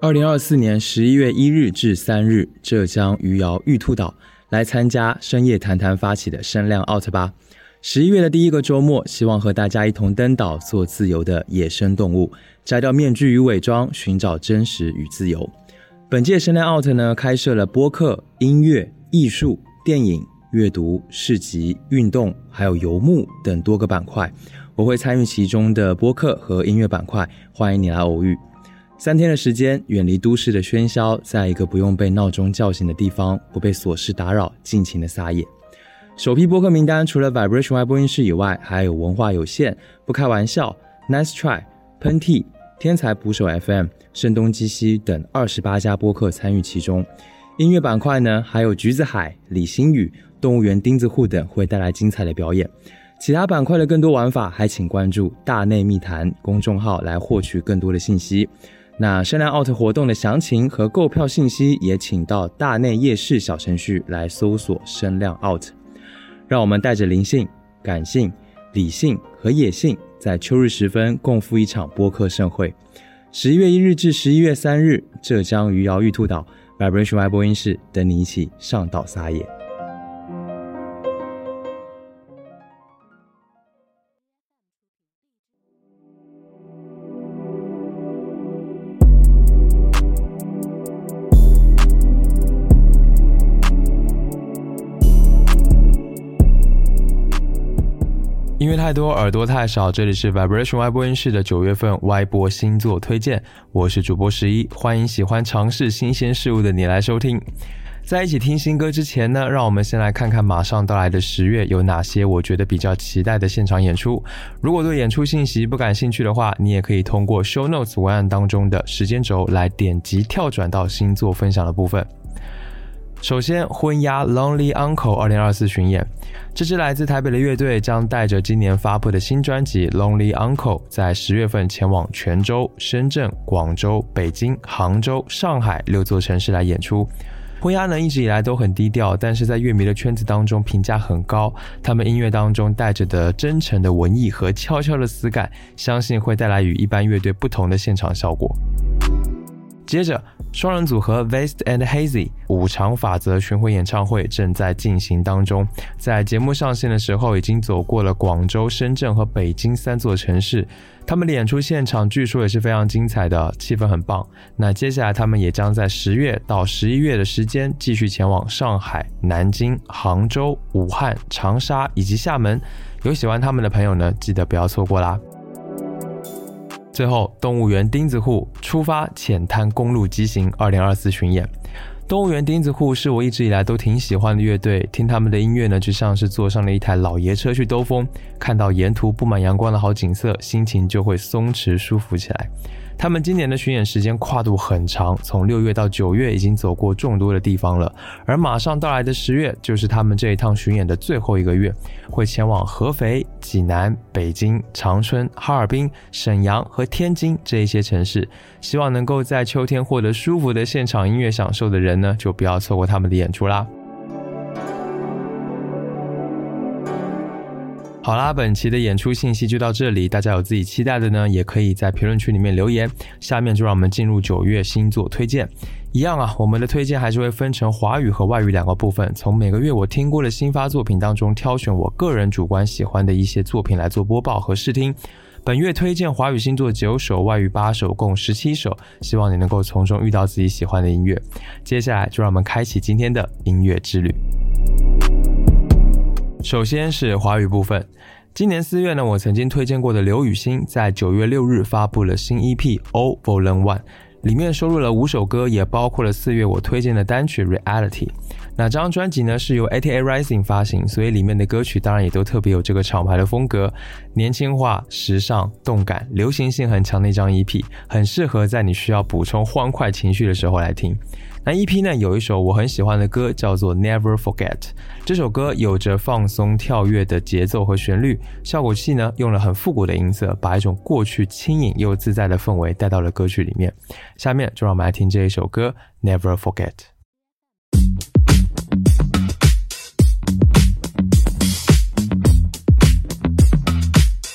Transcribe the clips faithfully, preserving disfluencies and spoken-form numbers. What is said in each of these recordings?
二零二四年十一月一日至三日，浙江余姚玉兔岛来参加深夜谈谈发起的声量 out 吧。十一月的第一个周末，希望和大家一同登岛，做自由的野生动物，摘掉面具与伪装，寻找真实与自由。本届声量 out 呢，开设了播客、音乐、艺术、电影、阅读、市集、运动还有游牧等多个板块，我会参与其中的播客和音乐板块，欢迎你来偶遇。三天的时间，远离都市的喧嚣，在一个不用被闹钟叫醒的地方，不被琐事打扰，尽情的撒野。首批播客名单除了 Vibration Y 播音室以外，还有文化有限、不开玩笑、Nice Try、喷嚏、天才捕手 F M、声东击西等二十八家播客参与其中。音乐板块呢，还有橘子海、李星宇、动物园钉子户等会带来精彩的表演。其他板块的更多玩法，还请关注大内密谈公众号来获取更多的信息。那声量 out 活动的详情和购票信息，也请到大内夜市小程序来搜索声量 out。让我们带着灵性、感性、理性和野性，在秋日时分共赴一场播客盛会。十一月一日至十一月三日，浙江余姚玉兔岛 Vibration Y 播音室等你一起上岛撒野。音乐太多，耳朵太少，这里是 Vibration Y 播音室的九月份 Y 播星座推荐，我是主播十一，欢迎喜欢尝试新鲜事物的你来收听。在一起听新歌之前呢，让我们先来看看马上到来的十月有哪些我觉得比较期待的现场演出。如果对演出信息不感兴趣的话，你也可以通过 show notes 文案当中的时间轴来点击跳转到星座分享的部分。首先，婚鸦 Lonely Uncle 二零二四巡演，这支来自台北的乐队将带着今年发布的新专辑 Lonely Uncle 在十月份前往泉州、深圳、广州、北京、杭州、上海六座城市来演出。婚鸦呢一直以来都很低调，但是在乐迷的圈子当中评价很高，他们音乐当中带着的真诚的文艺和悄悄的死感，相信会带来与一般乐队不同的现场效果。接着，双人组合 Vast and Hazy 五常法则巡回演唱会正在进行当中，在节目上线的时候已经走过了广州、深圳和北京三座城市，他们的演出现场据说也是非常精彩的，气氛很棒。那接下来他们也将在十月到十一月的时间继续前往上海、南京、杭州、武汉、长沙以及厦门，有喜欢他们的朋友呢，记得不要错过啦。最后，动物园钉子户出发浅滩公路机行二零二四巡演。动物园钉子户是我一直以来都挺喜欢的乐队，听他们的音乐呢，就像是坐上了一台老爷车去兜风，看到沿途布满阳光的好景色，心情就会松弛舒服起来。他们今年的巡演时间跨度很长，从六月到九月已经走过众多的地方了，而马上到来的十月就是他们这一趟巡演的最后一个月，会前往合肥、济南、北京、长春、哈尔滨、沈阳和天津这一些城市，希望能够在秋天获得舒服的现场音乐享受的人呢，就不要错过他们的演出啦。好啦，本期的演出信息就到这里，大家有自己期待的呢，也可以在评论区里面留言。下面就让我们进入九月星座推荐。一样啊，我们的推荐还是会分成华语和外语两个部分，从每个月我听过的新发作品当中挑选我个人主观喜欢的一些作品来做播报和试听。本月推荐华语星座九首，外语八首，共十七首，希望你能够从中遇到自己喜欢的音乐。接下来就让我们开启今天的音乐之旅。首先是华语部分，今年四月呢，我曾经推荐过的刘雨昕在九月六日发布了新 E P O Volume One， 里面收录了五首歌，也包括了四月我推荐的单曲 Reality。 那这张专辑呢是由 A T A Rising 发行，所以里面的歌曲当然也都特别有这个厂牌的风格，年轻化、时尚、动感、流行性很强的一张 E P， 很适合在你需要补充欢快情绪的时候来听。那 E P 呢有一首我很喜欢的歌叫做 Never Forget， 这首歌有着放松跳跃的节奏和旋律，效果器呢用了很复古的音色，把一种过去轻盈又自在的氛围带到了歌曲里面。下面就让我们来听这一首歌 Never Forget。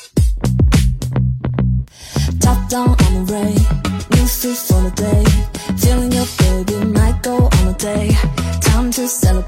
Top down on the ray, new suit for the day,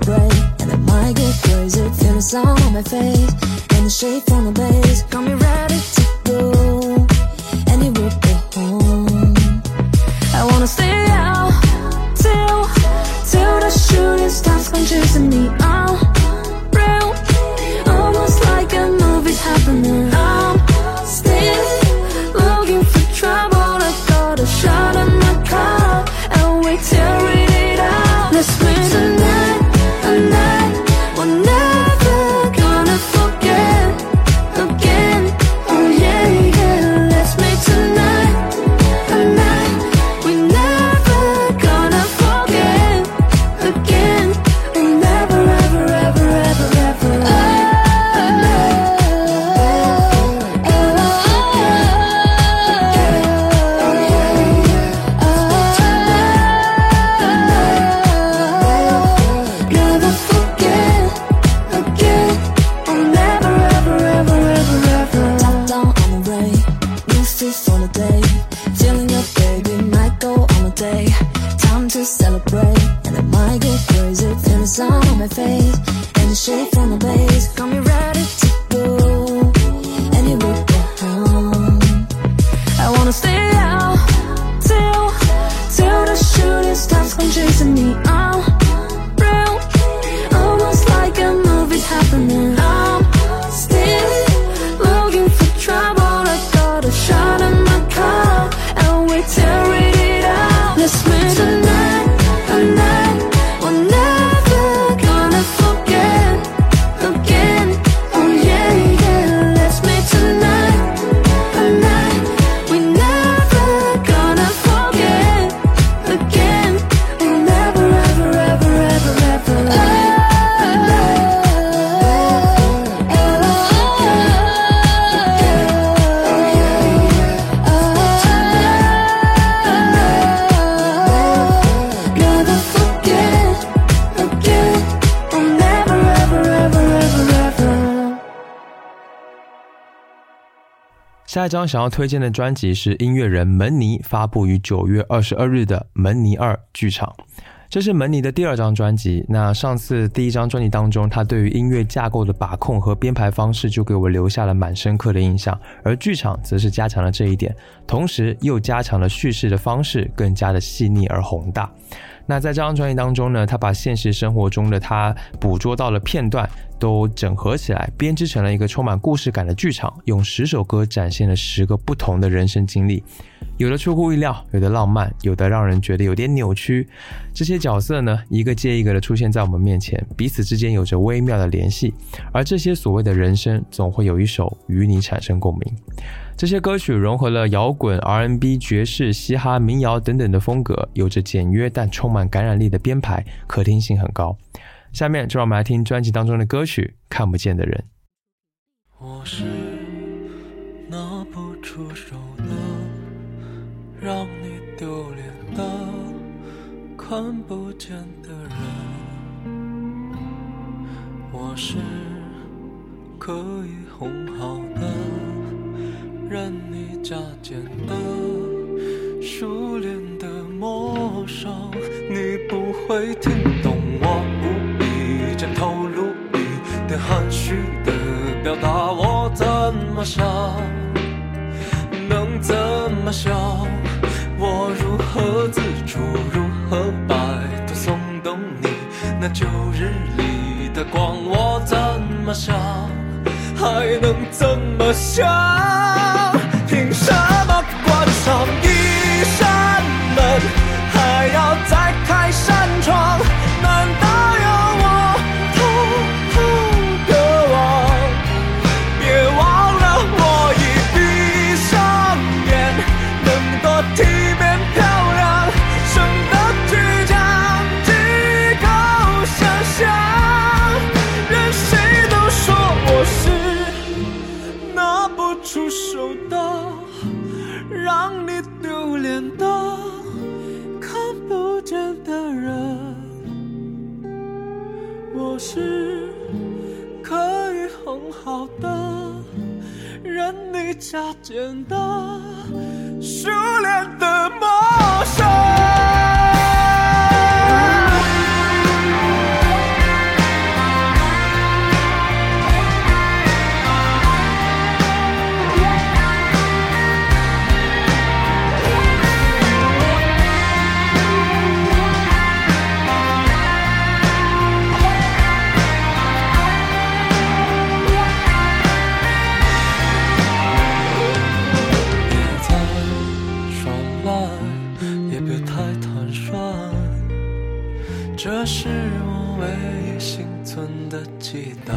celebrate, and it might get crazy. Feel the sun on my face, and the shade from the bass got me ready to go anywhere but home. I wanna stay out till till the shooting stars come chasing me. I'm real, almost like a movie's happening. I'm still looking for trouble. I got a shot in my car, and we tear it out. Let's make tonight a night we're never gonna forget again. Oh yeah, yeah. Let's make tonight a night we never gonna forget again. We'll never, ever, ever, ever, ever. Never forget again. I'll never, ever, ever, ever, ever. Top down on the way, new fit for the day. Feeling good, baby, might go on a day. Time to celebrate, and it might get crazy. Feel the sun on my face, and the shade from the bass got me ready to go anywhere but home. I wanna stay out till till the shooting stars come chasing me. I'm real, almost like a movie's happening. I'm still looking for trouble. I got a shot in my car, and we tear it out. Let's make tonight a night we're never gonna forget again. Oh yeah, yeah. Let's make tonight a night we never gonna forget again. We'll never, ever, ever, ever, ever. Never forget again. We'll never, ever, ever, ever, ever. 下一张想要推荐的专辑是音乐人门尼发布于九月二十二日的《门尼二剧场》。这是门尼的第二张专辑。那上次第一张专辑当中，他对于音乐架构的把控和编排方式就给我留下了蛮深刻的印象，而剧场则是加强了这一点，同时又加强了叙事的方式，更加的细腻而宏大。那在这张专辑当中呢，他把现实生活中的他捕捉到的片段都整合起来，编织成了一个充满故事感的剧场，用十首歌展现了十个不同的人生经历，有的出乎意料，有的浪漫，有的让人觉得有点扭曲。这些角色呢，一个接一个的出现在我们面前，彼此之间有着微妙的联系，而这些所谓的人生总会有一首与你产生共鸣。这些歌曲融合了摇滚、R and B、爵士、嘻哈、民谣等等的风格，有着简约但充满感染力的编排，可听性很高。下面就让我们来听专辑当中的歌曲《看不见的人》。 我是拿不出手的，让你丢脸的，看不见的人。我是可以哄好的，任你加减的，熟练的魔手，你不会听懂我无意间透露一点含蓄的表达，我怎么想，能怎么想，我如何自处，如何摆脱松动你那旧日里的光，我怎么想，还能怎么想，凭什么关上一扇门，还要再开扇窗，难道要我偷偷的忘，别忘了我已闭上眼，能多体面漂亮，生的倔强，几口想象，任谁都说我是拿不出手的，让你丢脸的，看不见的人。我是可以很好的，任你加减的，熟练的魔手。 的期待。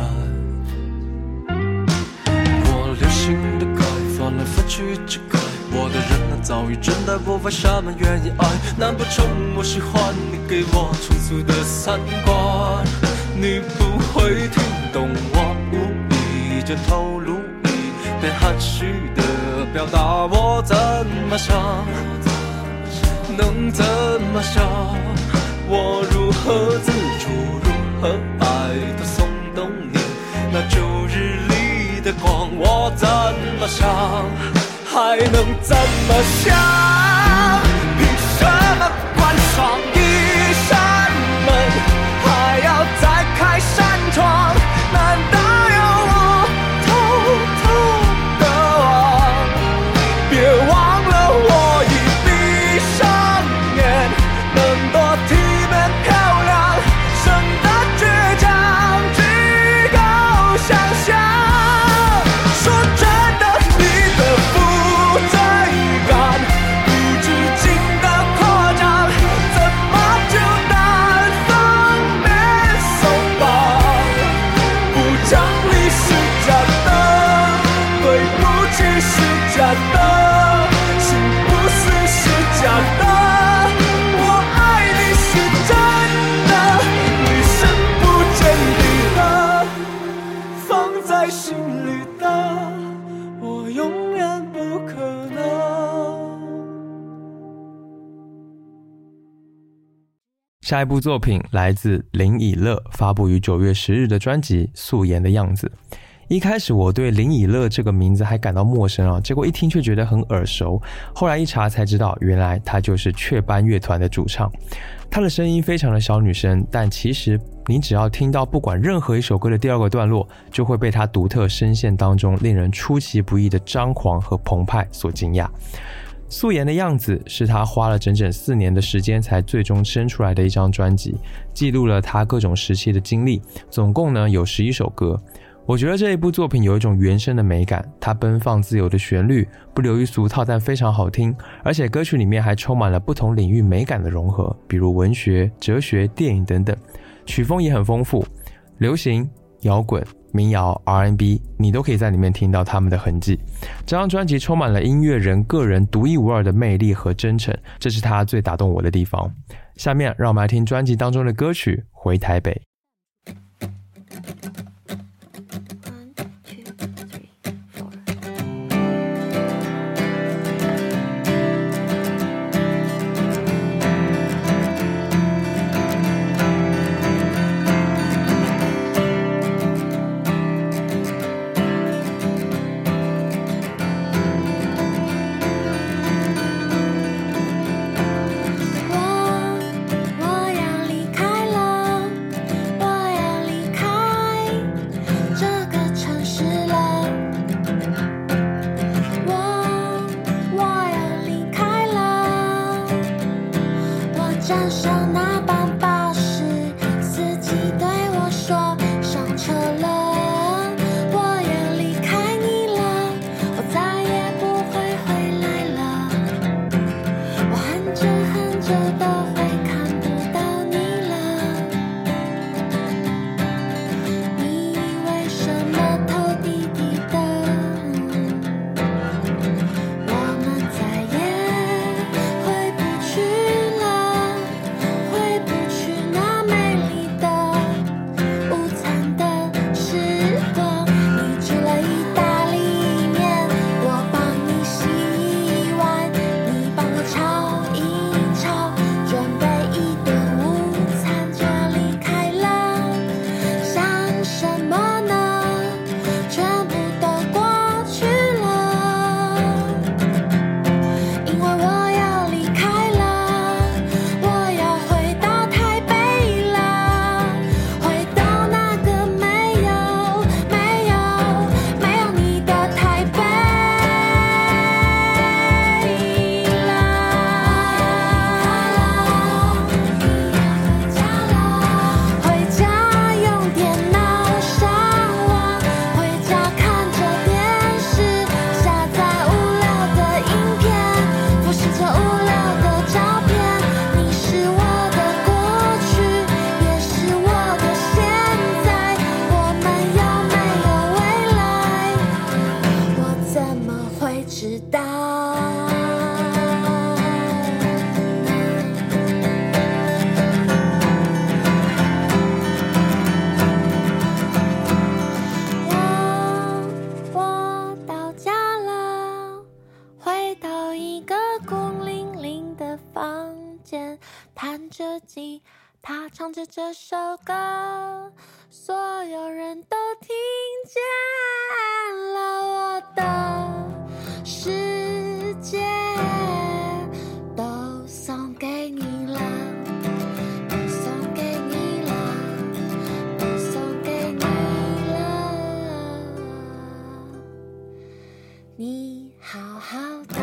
我流行的改，翻来翻去只改，我的人呢早已真的不为什么愿意爱。难不成我喜欢你给我重塑的三观？你不会听懂我无意间透露一点含蓄的表达，我怎么想能怎么想，我如何自处，如何爱的松动你那旧日里的光，我怎么想还能怎么想，凭什么关上一扇门还要再开扇窗，难道要我偷偷的忘，别忘了我已闭上眼，能多体面漂亮，生的倔强只够想象。说真的，你的负罪感无止境的扩张，怎么就单方面松绑？不讲理是假的，对不起是假的，心不死是假的，我爱你是真的，你深不见底的，放在心里的，我永远不可能。 下一部作品来自林以乐，发布于九月十日的专辑《素颜的样子》。一开始我对林以乐这个名字还感到陌生啊，结果一听却觉得很耳熟。后来一查才知道，原来他就是雀斑乐团的主唱。他的声音非常的小女生，但其实你只要听到不管任何一首歌的第二个段落，就会被他独特声线当中令人出其不意的张狂和澎湃所惊讶。素颜的样子是他花了整整四年的时间才最终生出来的一张专辑，记录了他各种时期的经历，总共呢有十一首歌。我觉得这一部作品有一种原声的美感，它奔放自由的旋律不流于俗套，但非常好听，而且歌曲里面还充满了不同领域美感的融合，比如文学、哲学、电影等等，曲风也很丰富，流行、摇滚、民谣、R and B 你都可以在里面听到他们的痕迹。这张专辑充满了音乐人个人独一无二的魅力和真诚，这是他最打动我的地方。下面让我们来听专辑当中的歌曲《回台北》。 我我要离开了。 吉他唱着这首歌，所有人都听见了，我的世界都送给你了，都送给你了，都送给你了，你好好的。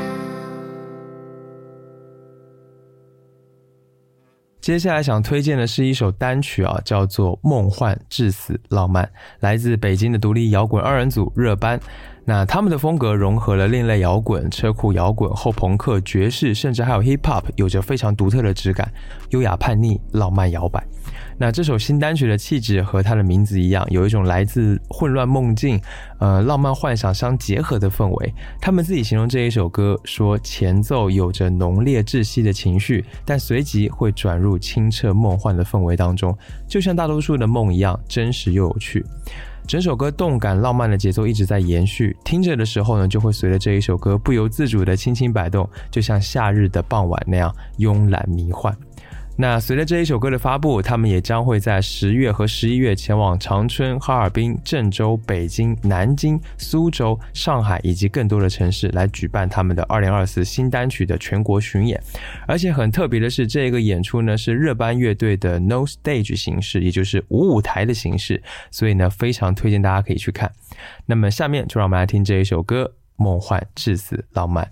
接下来想推荐的是一首单曲啊，叫做《梦幻至死浪漫》，来自北京的独立摇滚二人组热班。那他们的风格融合了另类摇滚、车库摇滚、后朋克、爵士，甚至还有 hip hop， 有着非常独特的质感，优雅叛逆，浪漫摇摆。那这首新单曲的气质和它的名字一样，有一种来自混乱梦境、呃浪漫幻想相结合的氛围。他们自己形容这一首歌说，前奏有着浓烈窒息的情绪，但随即会转入清澈梦幻的氛围当中，就像大多数的梦一样，真实又有趣。整首歌动感浪漫的节奏一直在延续，听着的时候呢，就会随着这一首歌不由自主的轻轻摆动，就像夏日的傍晚那样慵懒迷幻。那随着这一首歌的发布，他们也将会在十月和十一月前往长春、哈尔滨、郑州、北京、南京、苏州、上海以及更多的城市来举办他们的二零二四新单曲的全国巡演。而且很特别的是，这个演出呢是热班乐队的 No Stage 形式，也就是无舞台的形式，所以呢非常推荐大家可以去看。那么下面就让我们来听这一首歌《梦幻至死浪漫》。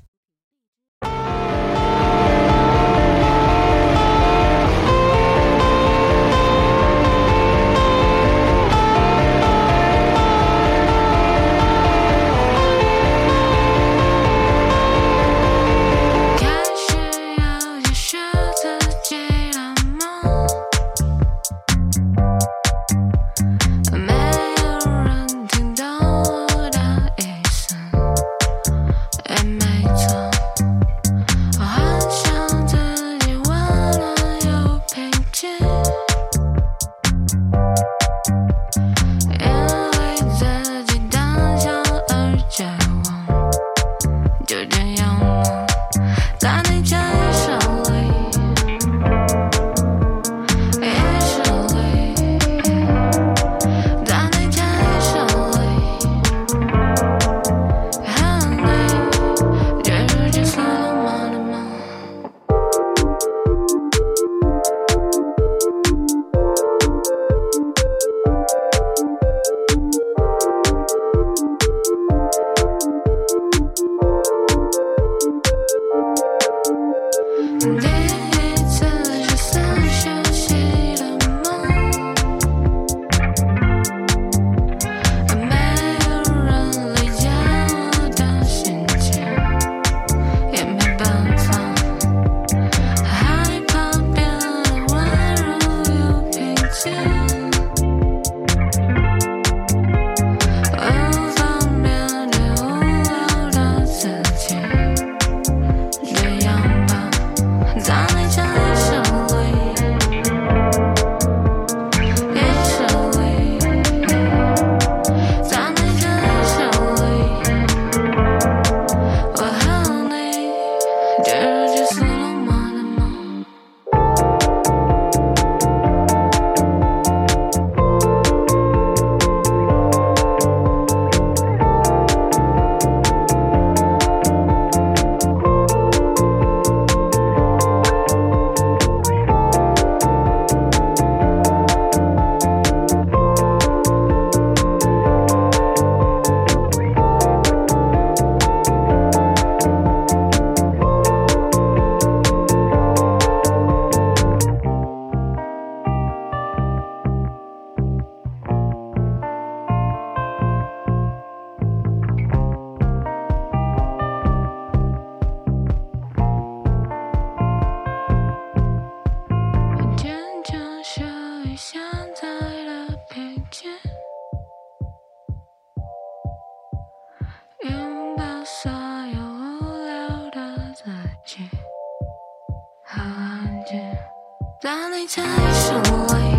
当你在手里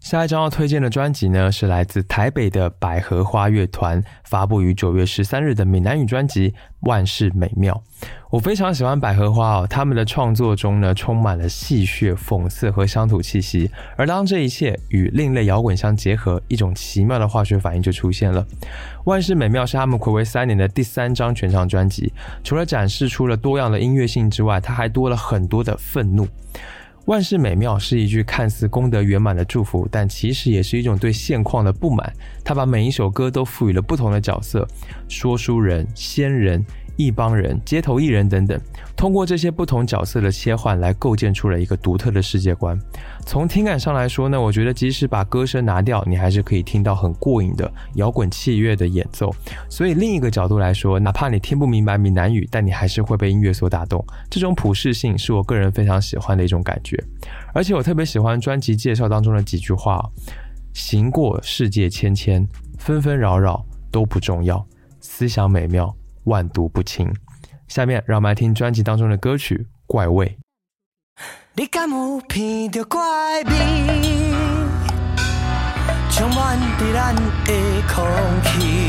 下一张要推荐的专辑呢，是来自台北的百合花乐团发布于九月十三日的闽南语专辑《万事美妙》。我非常喜欢百合花哦，他们的创作中呢，充满了戏谑、讽刺和乡土气息。而当这一切与另类摇滚相结合，一种奇妙的化学反应就出现了。《万事美妙》是他们睽违三年的第三张全长专辑，除了展示出了多样的音乐性之外，它还多了很多的愤怒。万事美妙是一句看似功德圆满的祝福，但其实也是一种对现况的不满。他把每一首歌都赋予了不同的角色，说书人、仙人、一帮人、街头艺人等等，通过这些不同角色的切换来构建出了一个独特的世界观。从听感上来说呢，我觉得即使把歌声拿掉，你还是可以听到很过瘾的摇滚器乐的演奏。所以另一个角度来说，哪怕你听不明白闽南语，但你还是会被音乐所打动。这种普适性是我个人非常喜欢的一种感觉。而且我特别喜欢专辑介绍当中的几句话，行过世界千千，纷纷扰扰都不重要，思想美妙，万毒不侵。下面让我们来听专辑当中的歌曲《怪味》。 你敢有闻到怪味，充满在咱的空气，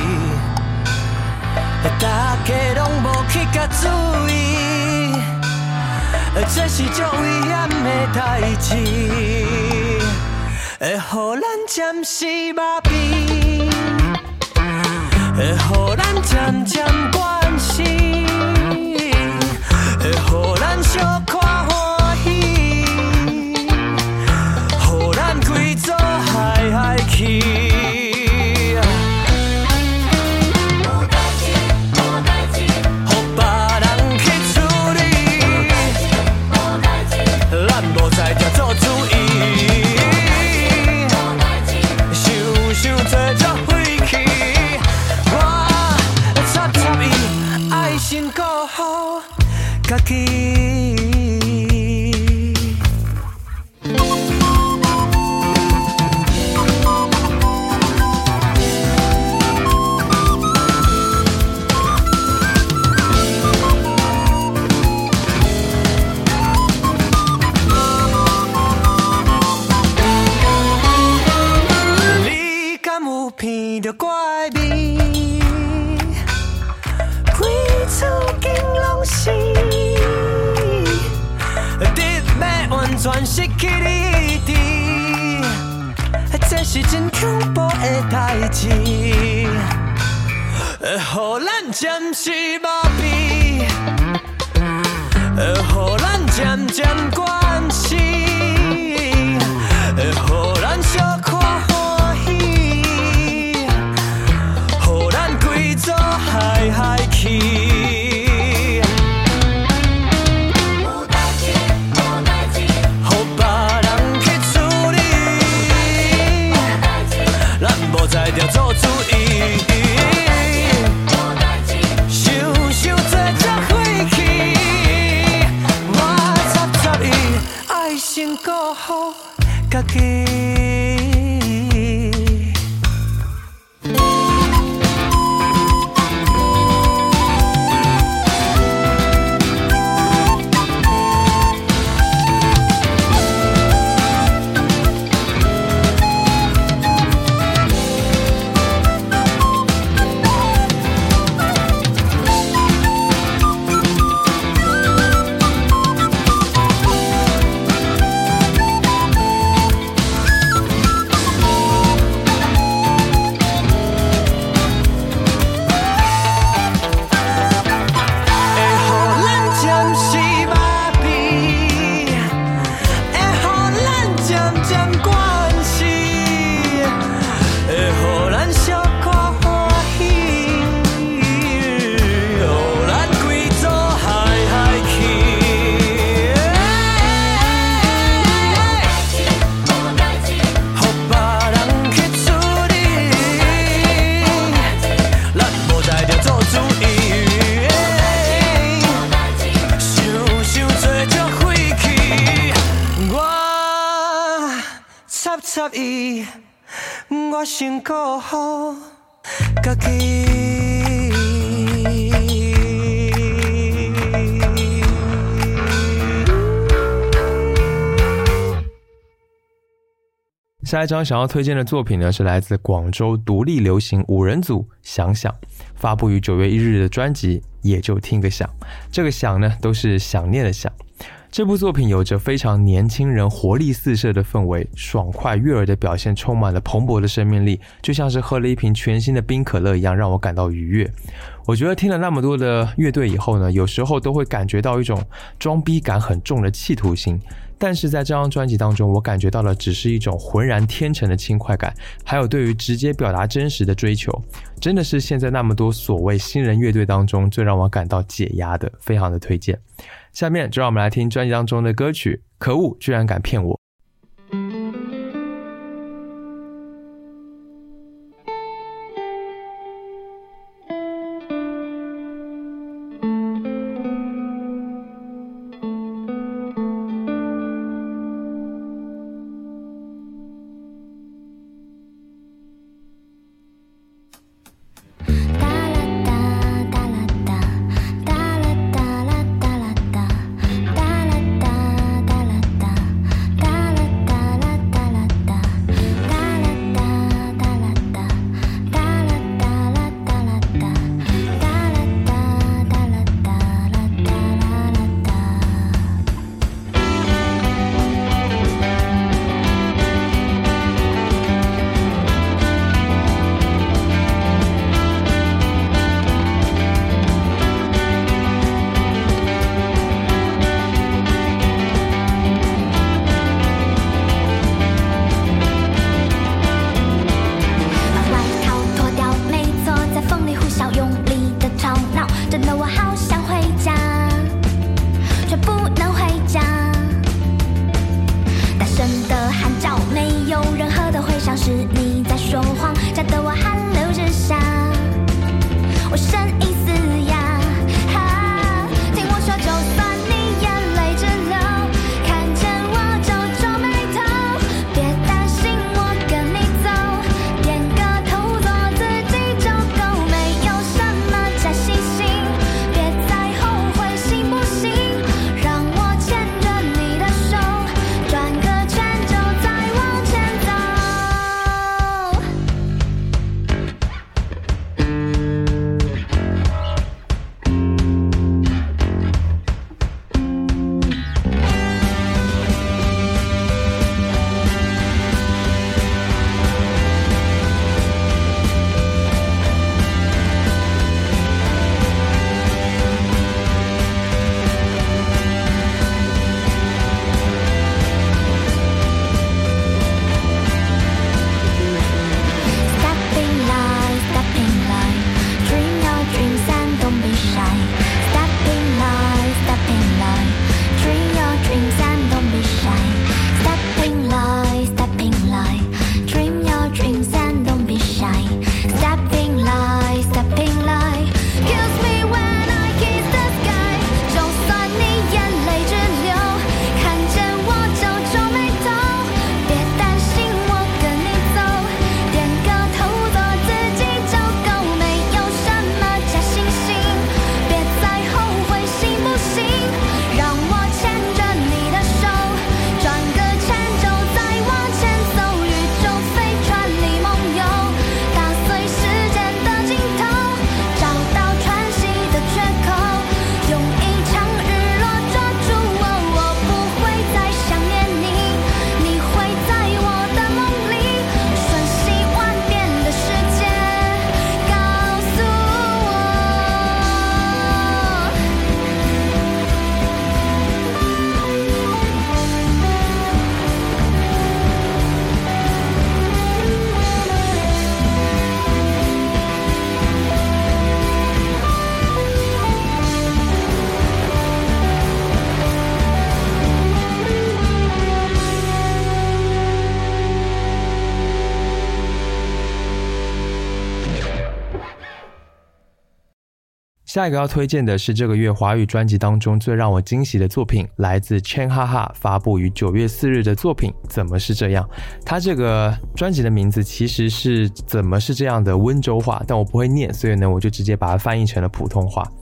大家拢无去甲注意，这是足危险的代志，会予咱暂时麻痹，会予咱渐渐关心，会予咱小看欢喜，予咱规组嗨嗨去。全失去理智，这是真恐怖的代志，会予咱暂时麻痹，会予咱渐渐关心，会予咱小看欢喜，予咱规组嗨嗨去。在着做主意，想想做才火气，我插插伊，爱先顾好家己。插伊，我先顾好家己。 下一张想要推荐的作品呢，是来自广州独立流行五人组想想，发布于九月一日的专辑也就听个想，这个想呢都是想念的想。这部作品有着非常年轻人活力四射的氛围，爽快悦耳的表现充满了蓬勃的生命力，就像是喝了一瓶全新的冰可乐一样，让我感到愉悦。我觉得听了那么多的乐队以后呢，有时候都会感觉到一种装逼感很重的企图心，但是在这张专辑当中，我感觉到的只是一种浑然天成的轻快感，还有对于直接表达真实的追求，真的是现在那么多所谓新人乐队当中最让我感到解压的，非常的推荐。下面就让我们来听专辑当中的歌曲《可恶，居然敢骗我》。下一个要推荐的是这个月华语专辑当中最让我惊喜的作品，来自 Chen Haha 发布于九月四日的作品怎么是这样。他这个专辑的名字其实是怎么是这样的温州话，但我不会念，所以呢我就直接把它翻译成了普通话。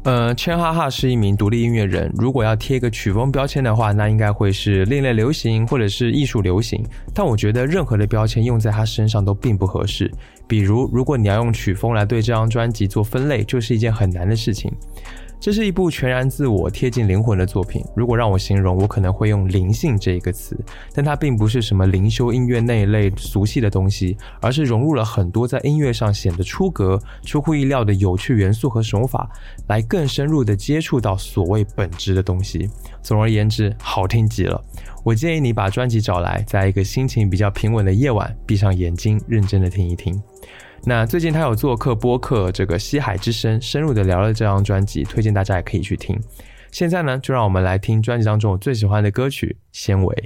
呃，圈哈哈是一名独立音乐人，如果要贴一个曲风标签的话，那应该会是另类流行或者是艺术流行，但我觉得任何的标签用在他身上都并不合适。比如，如果你要用曲风来对这张专辑做分类，就是一件很难的事情。这是一部全然自我、贴近灵魂的作品。如果让我形容，我可能会用灵性这一个词，但它并不是什么灵修音乐那一类俗气的东西，而是融入了很多在音乐上显得出格、出乎意料的有趣元素和手法，来更深入的接触到所谓本质的东西。总而言之，好听极了。我建议你把专辑找来，在一个心情比较平稳的夜晚，闭上眼睛，认真的听一听。那最近他有做客播客这个西海之声，深入的聊了这张专辑，推荐大家也可以去听。现在呢，就让我们来听专辑当中我最喜欢的歌曲《纤维》。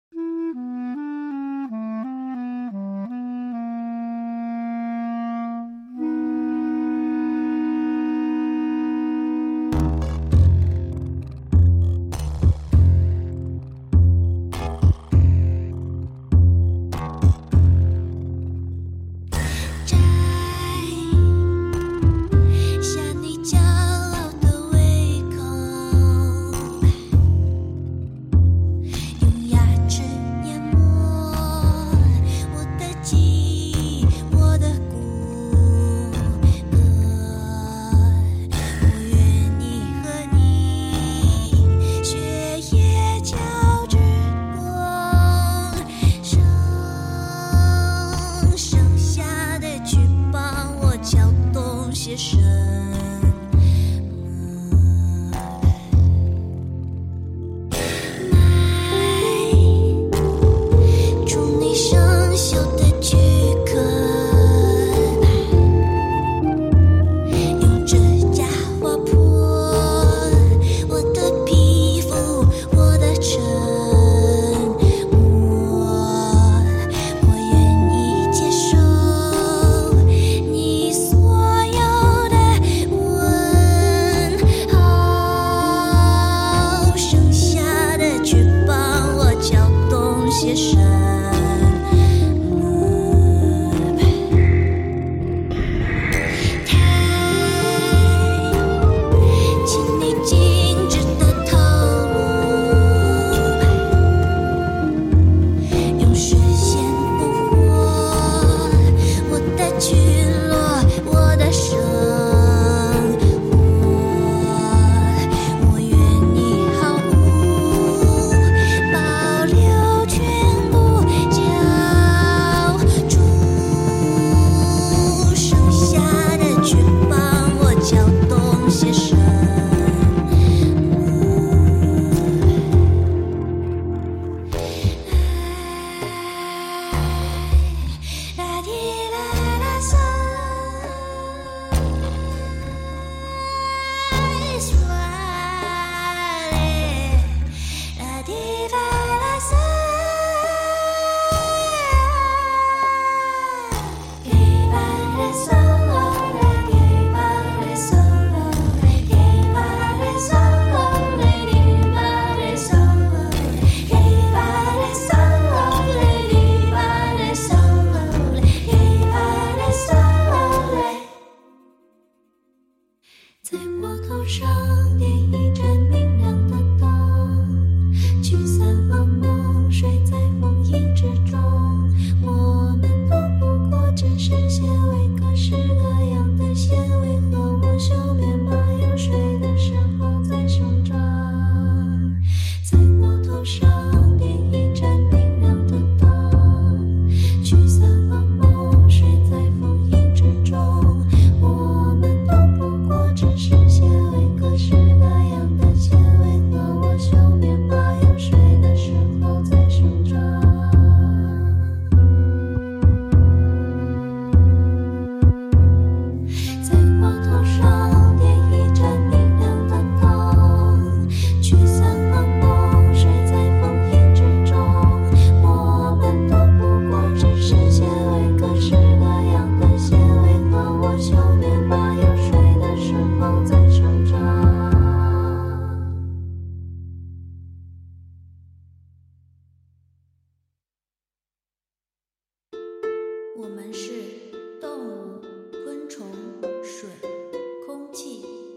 我们是动物、昆虫、水、空气、岩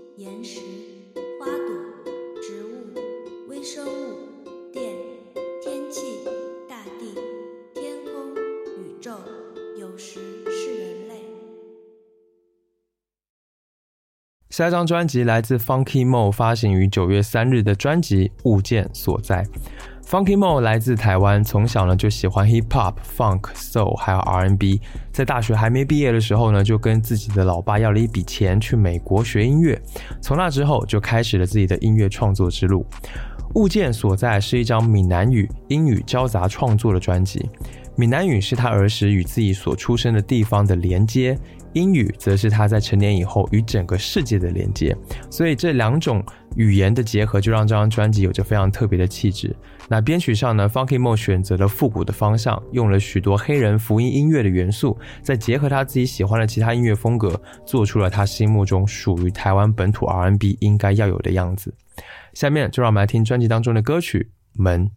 石、花朵、植物、微生物、电、天气、大地、天空、宇宙，有时是人类。 下一张专辑来自 Funky Mo 发行于九月三日的专辑《物件所在》。Funky Mo 来自台湾，从小呢就喜欢 Hip Hop、Funk、Soul 还有 R and B。在大学还没毕业的时候呢，就跟自己的老爸要了一笔钱去美国学音乐。从那之后就开始了自己的音乐创作之路。物件所在是一张闽南语、英语交杂创作的专辑。闽南语是他儿时与自己所出生的地方的连接，英语则是他在成年以后与整个世界的连接，所以这两种语言的结合就让这张专辑有着非常特别的气质。那编曲上呢 Funky Mo 选择了复古的方向，用了许多黑人福音音乐的元素，再结合他自己喜欢的其他音乐风格，做出了他心目中属于台湾本土 R and B 应该要有的样子。下面就让我们来听专辑当中的歌曲《门》。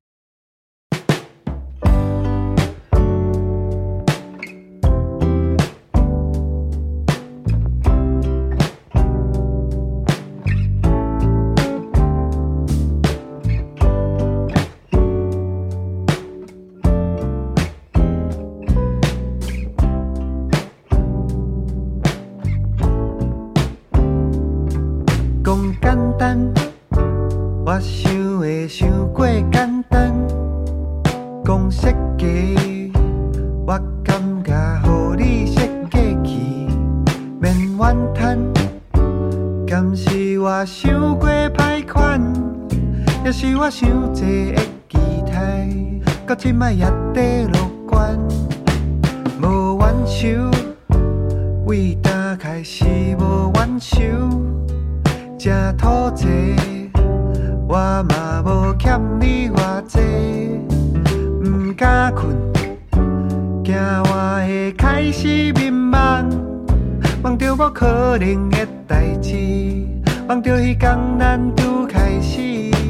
我想的想过简单，讲设计，我感觉予你设计去，免怨叹。敢是我想过歹款，也是我想济的期待，到即摆也得乐观，无怨愁。为打开始无怨愁，这土地。我嘛无欠你偌济，不敢困，惊我会开始迷茫，梦着无可能的代志，梦着迄天咱拄开始。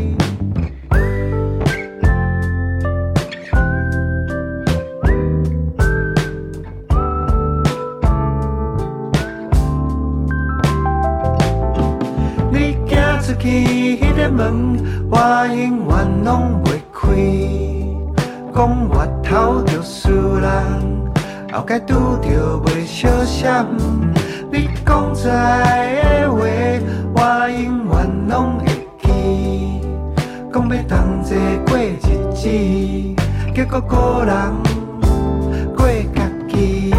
你行出去迄个门，我永远拢袂开。讲月头着输人，后盖拄着袂相闪。你讲出来的话，我永远拢会记。讲要同齐过日子，结果个人过家己。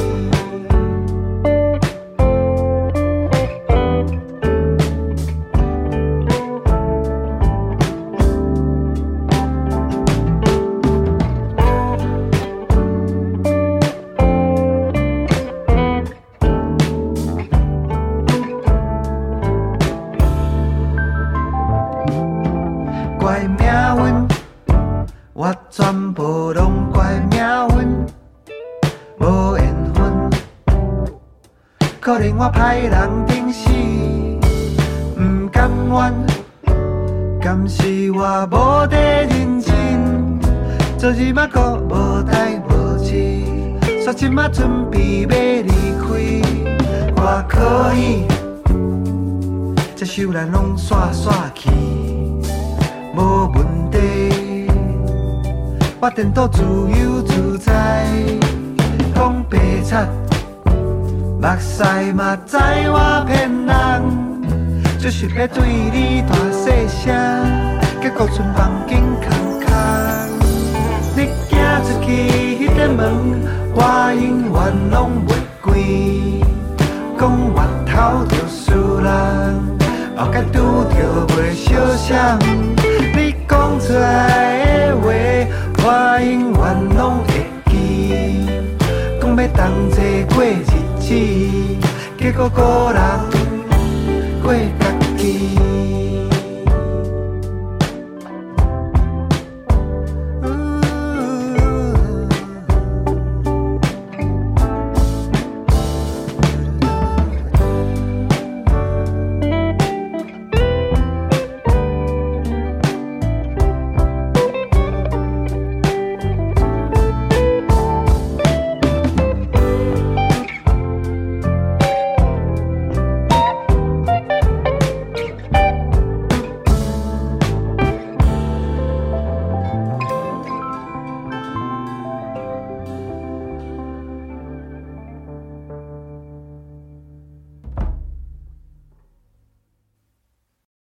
全部拢怪命运，无缘分。可能我歹人顶死，不甘愿。敢是我无在认真，做日仔阁无代无志，煞即仔准备要离开。我可以，这首咱拢煞煞去，无问题。我颠倒自由自在，讲白贼，目屎嘛知我骗人，就是要对你大细声，结果剩房间空空。你行出去迄个门，我永远拢袂关。讲月头着输人，后盖拄着袂相闪。你讲出来的话。我永远拢会记，讲要同齐过日子，结果个人过家己。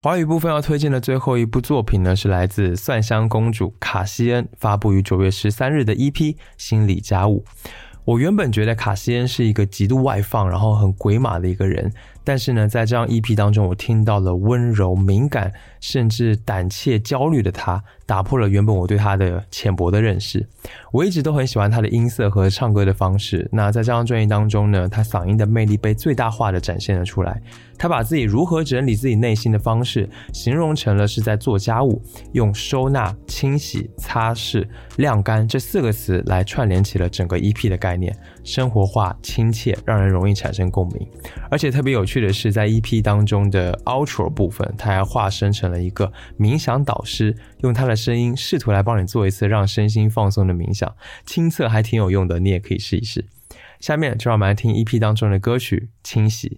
华语部分要推荐的最后一部作品呢，是来自蒜香公主卡西恩发布于九月十三日的 E P《心理家务》。我原本觉得卡西恩是一个极度外放然后很鬼马的一个人，但是呢在这张 E P 当中，我听到了温柔敏感甚至胆怯焦虑的他，打破了原本我对他的浅薄的认识。我一直都很喜欢他的音色和唱歌的方式，那在这张专辑当中呢，他嗓音的魅力被最大化的展现了出来。他把自己如何整理自己内心的方式形容成了是在做家务，用收纳、清洗、擦拭、晾干这四个词来串联起了整个 E P 的概念，生活化、亲切，让人容易产生共鸣。而且特别有趣的是，在 E P 当中的 outro 部分，他还化身成了一个冥想导师，用他的声音试图来帮你做一次让身心放松的冥想，亲测还挺有用的，你也可以试一试。下面就让我们来听 E P 当中的歌曲《清洗》。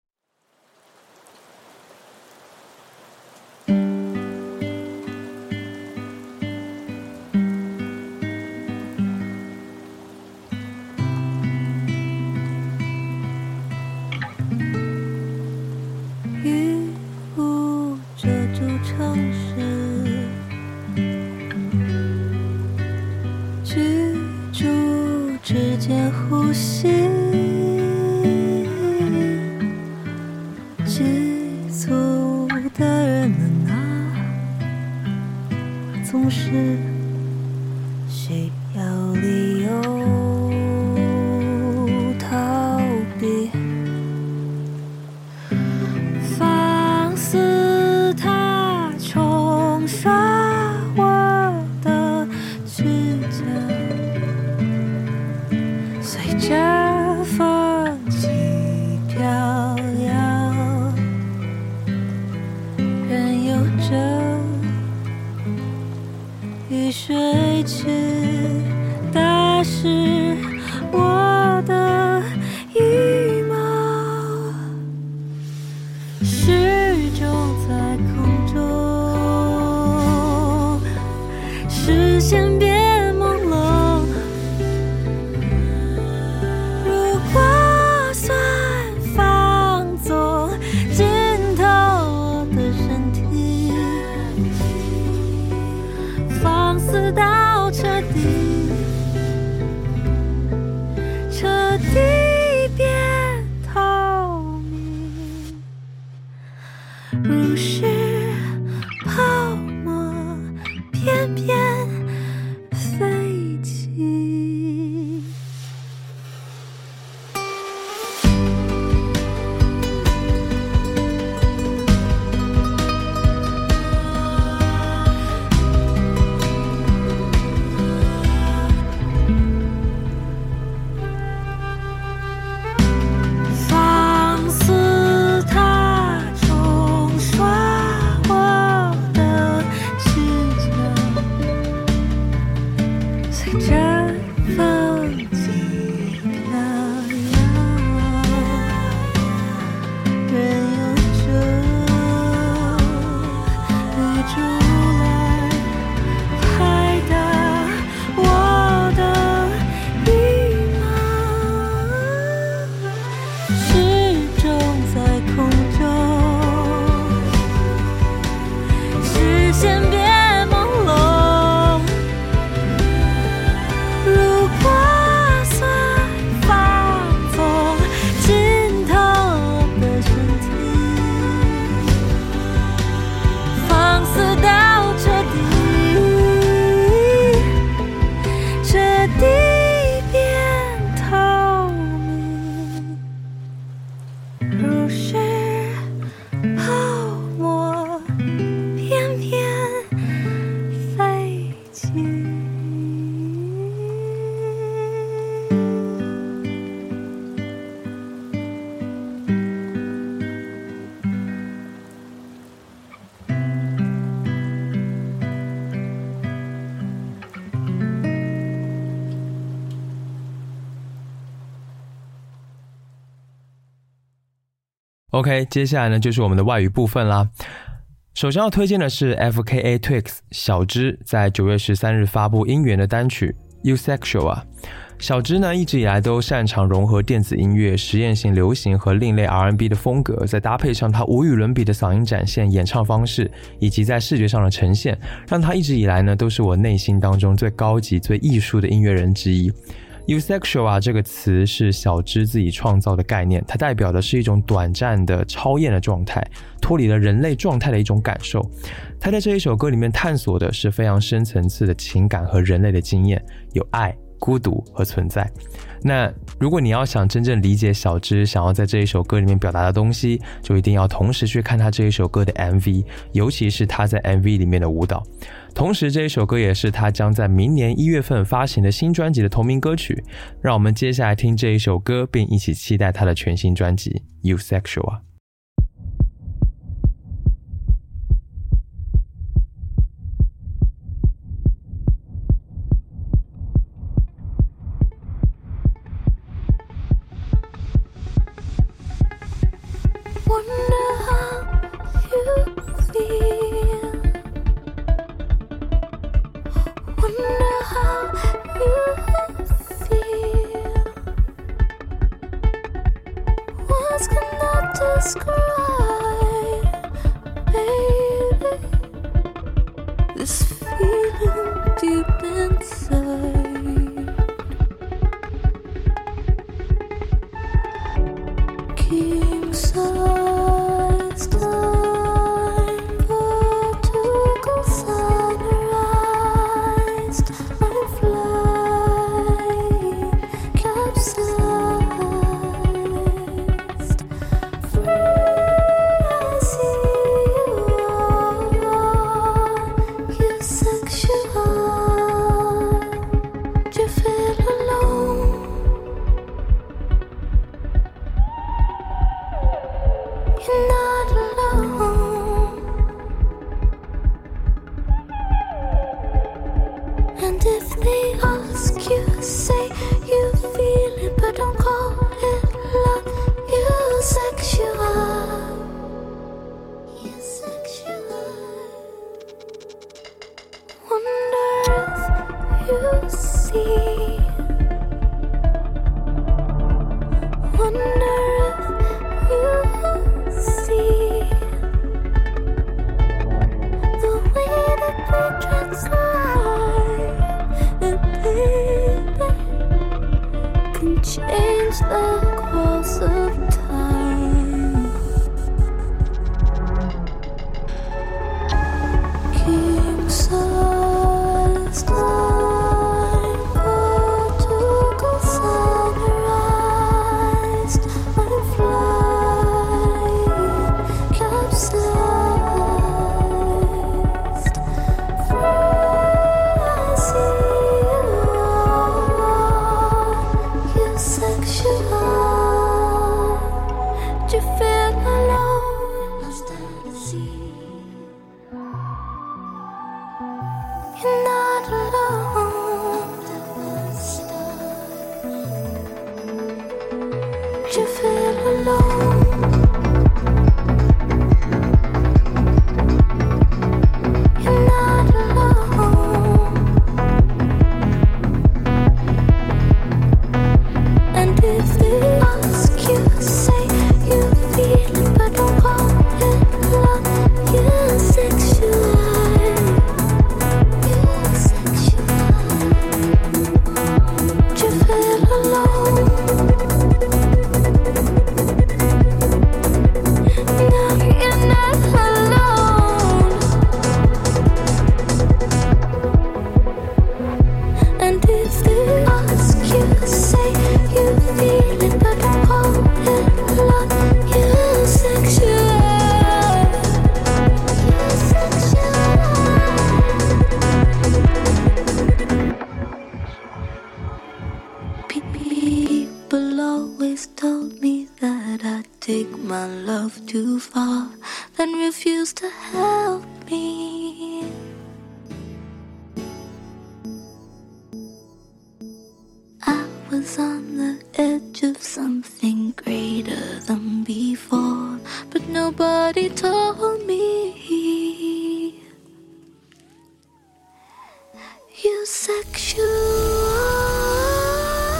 呼吸，急促的人们啊，总是需要理由逃避，放肆它冲刷我的指甲，随着风起飘摇，任由着雨水去打湿我的羽毛，始终在空中，视线变朦胧。如果算放纵浸透我的身体，放肆到彻底，彻底变透明，如是泡沫翩翩飞起。放肆它冲刷我的指甲，随着风起飘摇，任由着雨珠来拍打我的羽毛，始终在空中，视线变朦胧。如果算放纵浸透我的身体，放肆到彻底，彻底变透明，如是泡沫翩翩飞起。 OK， 接下来呢就是我们的外语部分啦。首先要推荐的是 F K A Twigs 小芝在九月十三日发布音源的单曲 Usexual 啊。 小芝呢一直以来都擅长融合电子音乐、实验性流行和另类 R and B 的风格，再搭配上她无与伦比的嗓音展现、演唱方式以及在视觉上的呈现，让她一直以来呢都是我内心当中最高级、最艺术的音乐人之一。Eusexual 啊，这个词是小芝自己创造的概念，它代表的是一种短暂的超验的状态，脱离了人类状态的一种感受。它在这一首歌里面探索的是非常深层次的情感和人类的经验，有爱、孤独和存在。那如果你要想真正理解小芝想要在这一首歌里面表达的东西，就一定要同时去看她这一首歌的 M V， 尤其是她在 M V 里面的舞蹈。同时这一首歌也是她将在明年一月份发行的新专辑的同名歌曲。让我们接下来听这一首歌，并一起期待她的全新专辑 Eusexual 啊。 Eusexual.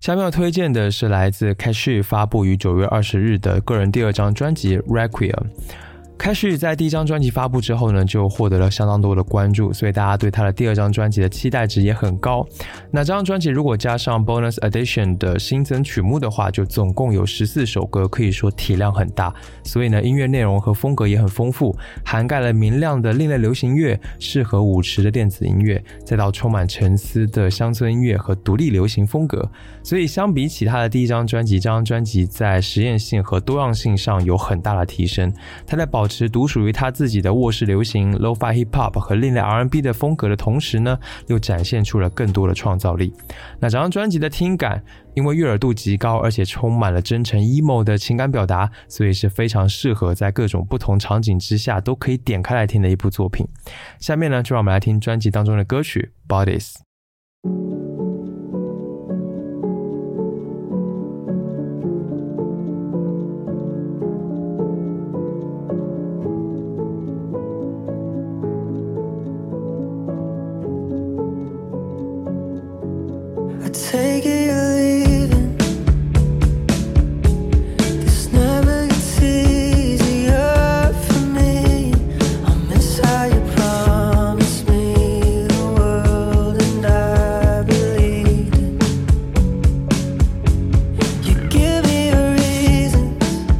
下面要推荐的是来自 Cashy 发布于九月二十日的个人第二张专辑 Requiem。Cashy 在第一张专辑发布之后呢，就获得了相当多的关注，所以大家对他的第二张专辑的期待值也很高。那这张专辑如果加上 Bonus Edition 的新增曲目的话，就总共有十四首歌，可以说体量很大。所以呢，音乐内容和风格也很丰富，涵盖了明亮的另类流行乐、适合舞池的电子音乐，再到充满沉思的乡村音乐和独立流行风格。所以相比起他的第一张专辑，这张专辑在实验性和多样性上有很大的提升。他在保持独属于他自己的卧室流行 Lo-Fi Hip Hop 和另类 R and B 的风格的同时呢，又展现出了更多的创造力。那这张专辑的听感因为悦耳度极高，而且充满了真诚 emo 的情感表达，所以是非常适合在各种不同场景之下都可以点开来听的一部作品。下面呢，就让我们来听专辑当中的歌曲 Bodies。Take it or leave it. This never gets easier for me. I miss how you promised me the world and I believed it. You give me a reason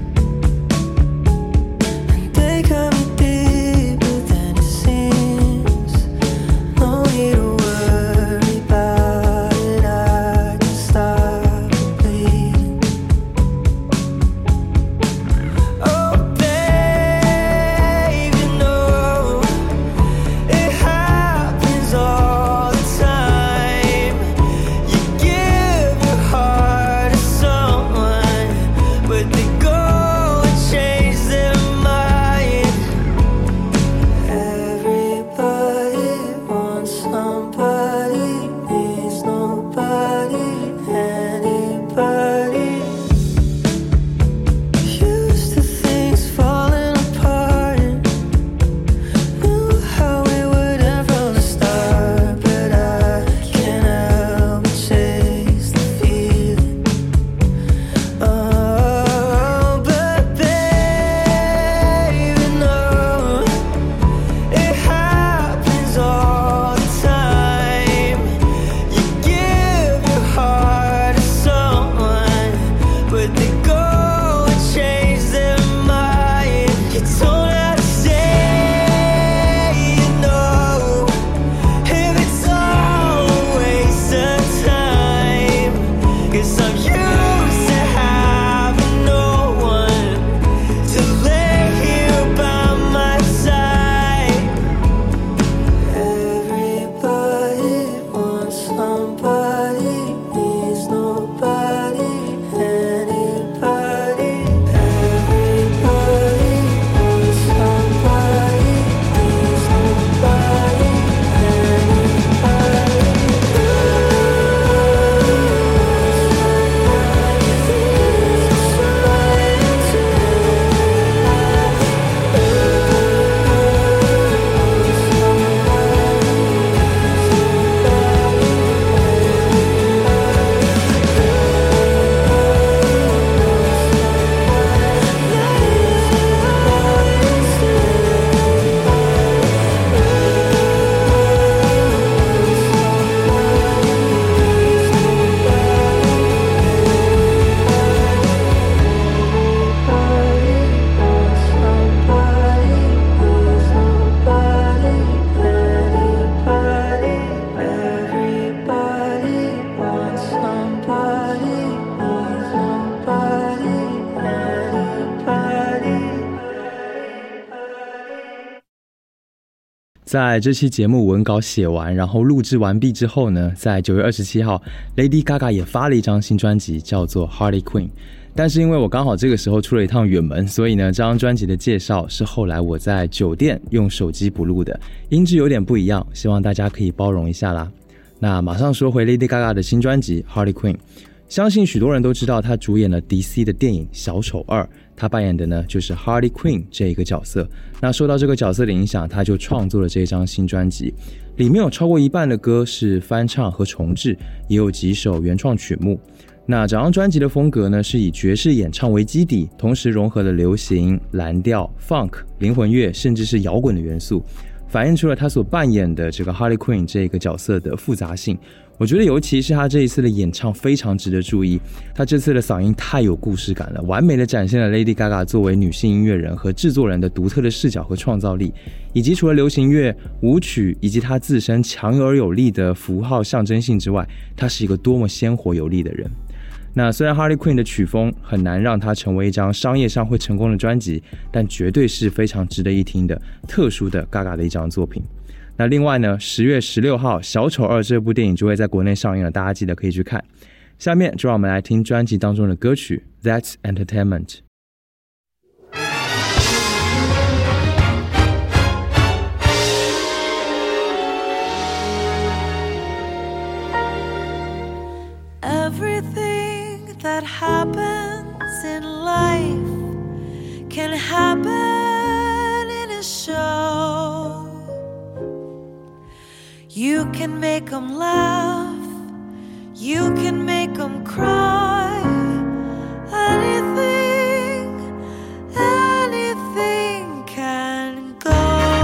and they cut me deeper than it seems. No need to worry about it. I can stop bleeding. Oh, babe, you know it happens all the time. You give your heart to someone, but they go and change their mind. Everybody wants somebody, needs nobody, anybody. Used to things falling apart and knew how we would end from the start, but I can't help but chase the feeling. Oh, but baby, no, it happens all the time. You give your heart to someone, but they go and change their mind. You don't have to say you know if it's all a waste of time, 'cause I'm used to having no one to lay here by my side. Everybody wants somebody, needs nobody, anybody. Everybody wants somebody, needs nobody, Everybody wants somebody, needs nobody, anybody. 在这期节目文稿写完，然后录制完毕之后呢，在九月二十七号 Lady Gaga 也发了一张新专辑，叫做 Harley Quinn。但是因为我刚好这个时候出了一趟远门，所以呢，这张专辑的介绍是后来我在酒店用手机补录的，音质有点不一样，希望大家可以包容一下啦。那马上说回 Lady Gaga 的新专辑 Harley Quinn。相信许多人都知道她主演了 D C 的电影小丑二，她扮演的呢就是 Harley Quinn 这一个角色。那受到这个角色的影响，她就创作了这张新专辑，里面有超过一半的歌是翻唱和重制，也有几首原创曲目。 那整张专辑的风格呢，是以爵士演唱为基底，同时融合了流行、蓝调、funk、灵魂乐，甚至是摇滚的元素，反映出了他所扮演的这个 Harley Quinn 这个角色的复杂性。我觉得尤其是他这一次的演唱非常值得注意，他这次的嗓音太有故事感了，完美的展现了 Lady Gaga 作为女性音乐人和制作人的独特的视角和创造力，以及除了流行乐、舞曲以及他自身强而有力的符号象征性之外，他是一个多么鲜活有力的人。那虽然 Harley Quinn 的曲风很难让它成为一张商业上会成功的专辑，但绝对是非常值得一听的特殊的 Gaga 的一张作品。那另外呢，十月十六号小丑二这部电影就会在国内上映了，大家记得可以去看。下面就让我们来听专辑当中的歌曲 That's Entertainment。 Everything that happens in life can happen in a show. You can make them laugh, you can make them cry. Anything, anything can go.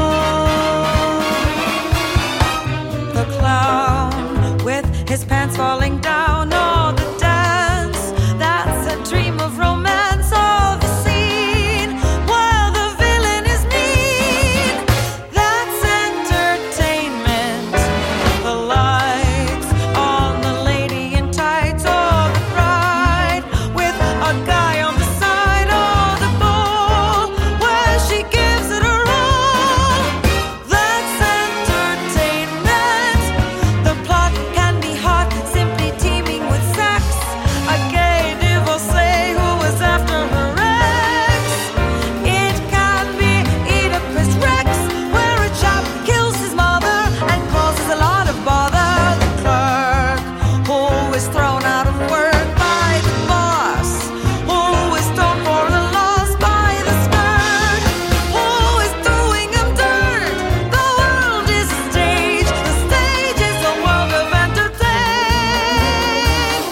The clown with his pants falling down, oh, the dance, that's a dream of romance. Oh, the scene while the villain is mean, that's entertainment. The lights on the lady in tights, oh, the bride with a guy on the side, oh, the ball where she gives it her all, that's entertainment. The plot can be hot, simply teeming with sex, a gay divorcee who is after her ex. It can be Oedipus Rex, where a chap kills his mother and causes a lot of bother. The clerk who is thrown out of work by the boss, who is thrown for the loss by the skirt, who is doing him dirt. The world is a stage, the stage is a world of entertainment.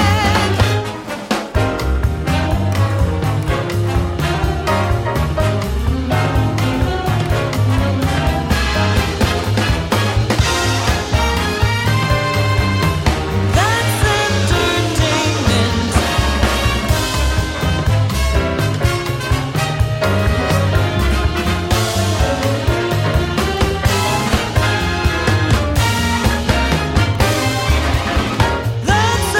That's entertainment. That's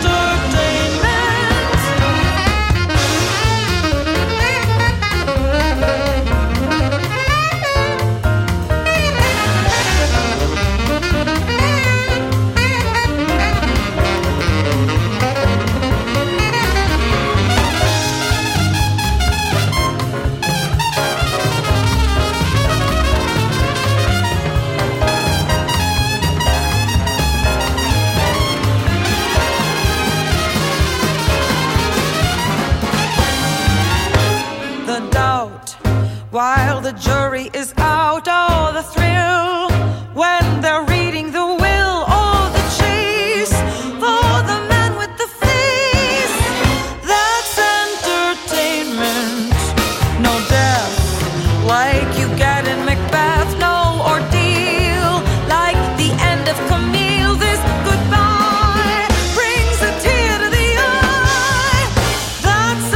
the doubt while the jury is out, oh, the thrill when they're reading the will, oh, the chase for the man with the face, that's entertainment. No death like you get in Macbeth, no ordeal like the end of Camille. This goodbye brings a tear to the eye, that's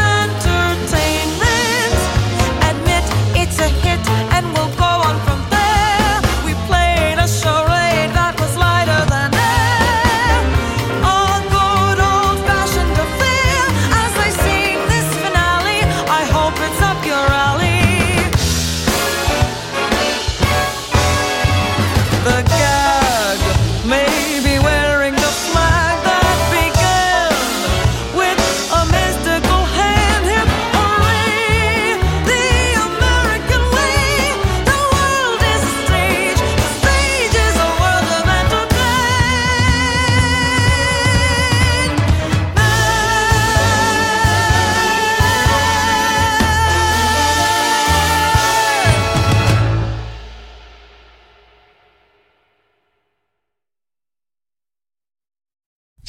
entertainment. Admit it's a hit and we'll go on from there. We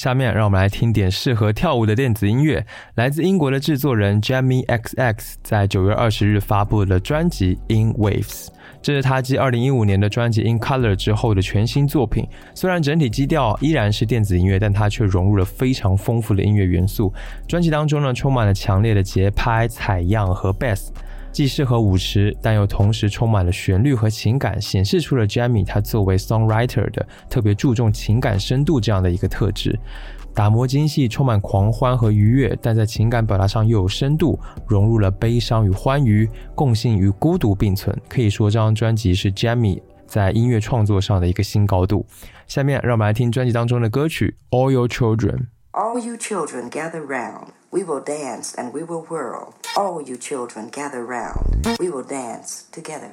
下面让我们来听点适合跳舞的电子音乐，来自英国的制作人 Jamie X X 在九月二十日发布的专辑 In Waves， 这是他继二零一五年的专辑 In Color 之后的全新作品。虽然整体基调依然是电子音乐，但它却融入了非常丰富的音乐元素。专辑当中呢，充满了强烈的节拍、采样和 bass，既适合舞池，但又同时充满了旋律和情感，显示出了 Jamie 他作为 songwriter 的特别注重情感深度这样的一个特质。打磨精细，充满狂欢和愉悦，但在情感表达上又有深度，融入了悲伤与欢愉，共性与孤独并存。可以说这张专辑是 Jamie 在音乐创作上的一个新高度。下面让我们来听专辑当中的歌曲 All Your Children。All you children gather round, we will dance and we will whirl. All you children gather round, we will dance together.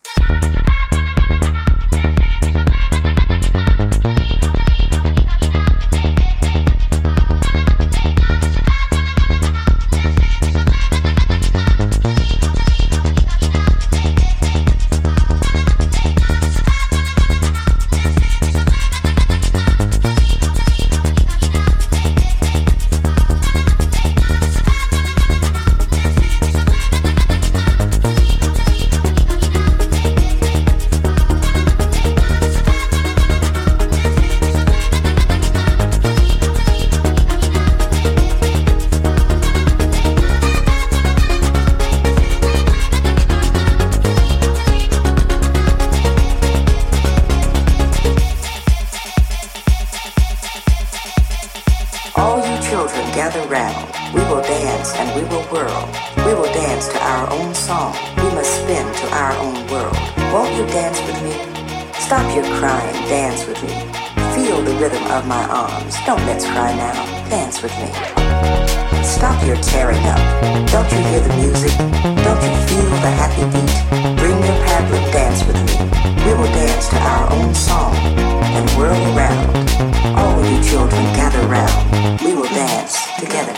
Don't let's cry now, dance with me. Stop your tearing up. Don't you hear the music? Don't you feel the happy beat? Bring your paddle, dance with me. We will dance to our own song and whirl around. All you children gather round. We will dance together.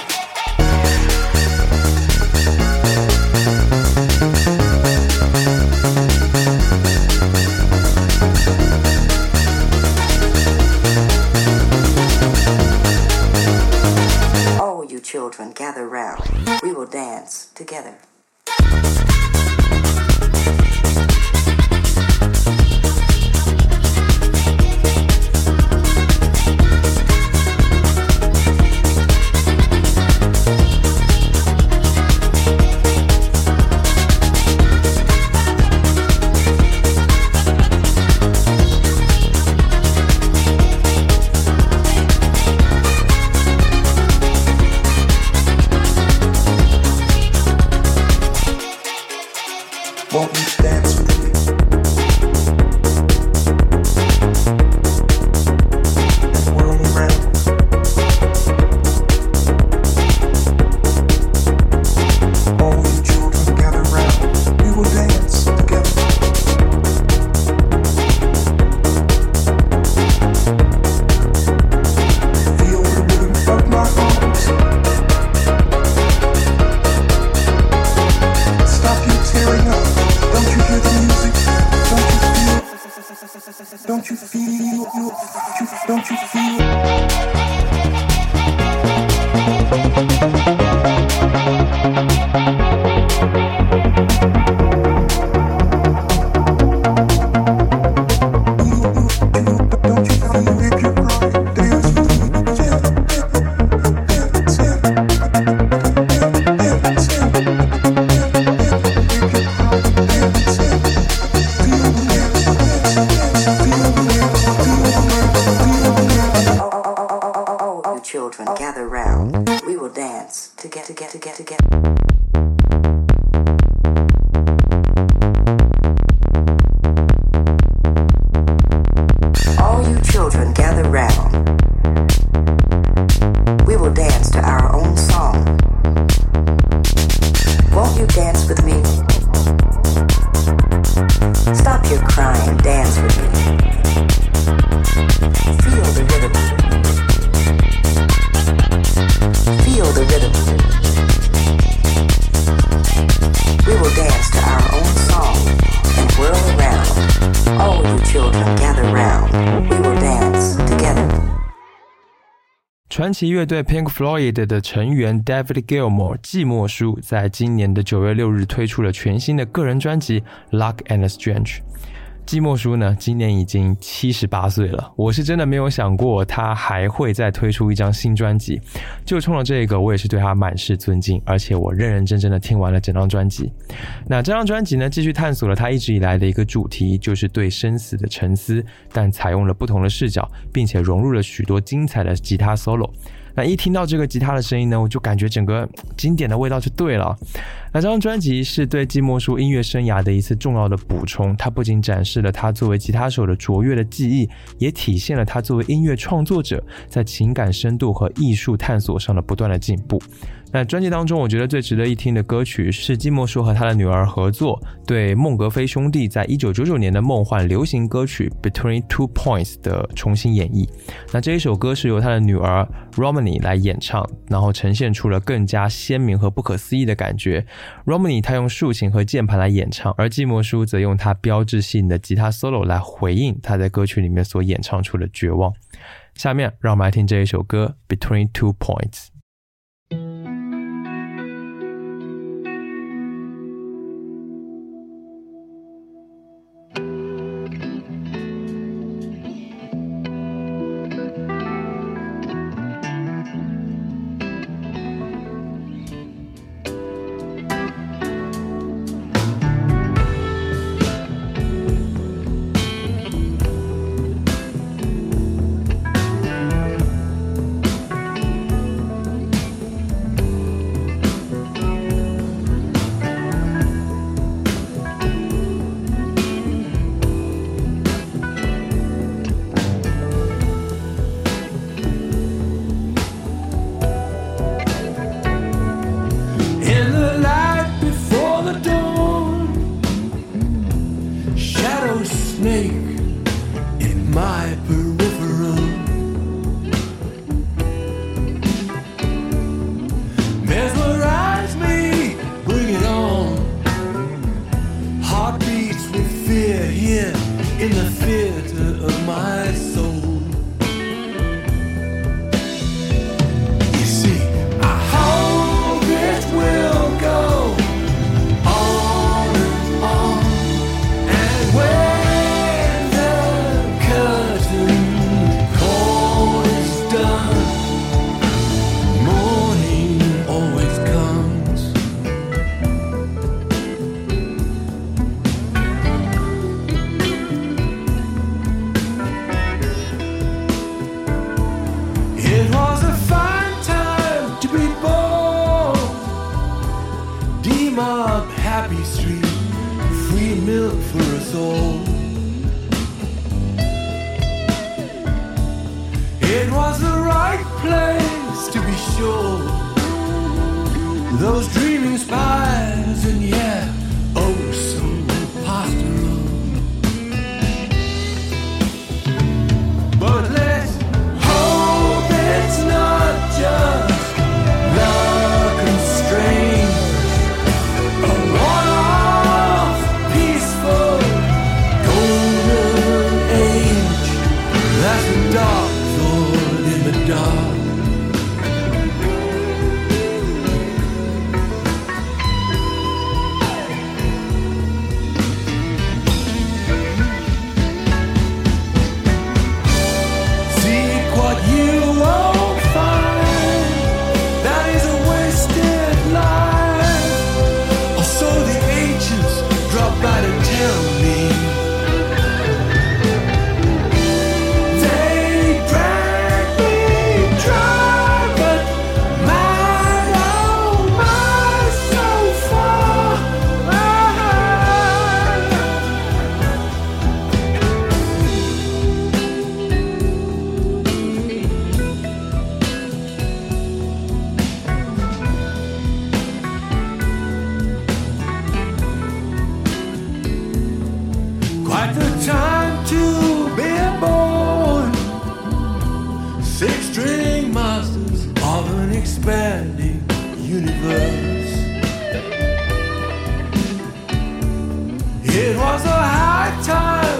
Children gather round, we will dance together. Won't you dance with me? And whirl around. All you children gather round. We will dance together. Feel the rhythm of my arms. Stop you tearing up. Don't you hear the music? Don't you feel? Don't you feel? Don't you feel? Children gather round, we will dance to get to get to get to get. All you children gather round, we will dance to our own song. Won't you dance with me? Stop your crying, dance with me. Feel the rhythm. Feel the rhythm. 传奇乐队 Pink Floyd 的成员 David Gilmour 寂寞叔在今年的九月六日推出了全新的个人专辑 Luck and Strange。寂寞叔呢，今年已经七十八岁了，我是真的没有想过他还会再推出一张新专辑，就冲了这个，我也是对他满是尊敬，而且我认认真真的听完了整张专辑。那这张专辑呢，继续探索了他一直以来的一个主题，就是对生死的沉思，但采用了不同的视角，并且融入了许多精彩的吉他 solo。那一听到这个吉他的声音呢，我就感觉整个经典的味道就对了。那这张专辑是对寂寞叔音乐生涯的一次重要的补充，它不仅展示了他作为吉他手的卓越的技艺，也体现了他作为音乐创作者在情感深度和艺术探索上的不断的进步。那专辑当中我觉得最值得一听的歌曲是寂寞叔和他的女儿合作，对孟格菲兄弟在一九九九年的梦幻流行歌曲 Between Two Points 的重新演绎。那这一首歌是由他的女儿 Romany 来演唱，然后呈现出了更加鲜明和不可思议的感觉。Romany 他用竖琴和键盘来演唱，而寂寞叔则用他标志性的吉他 solo 来回应他在歌曲里面所演唱出的绝望。下面让我们来听这一首歌 Between Two Points。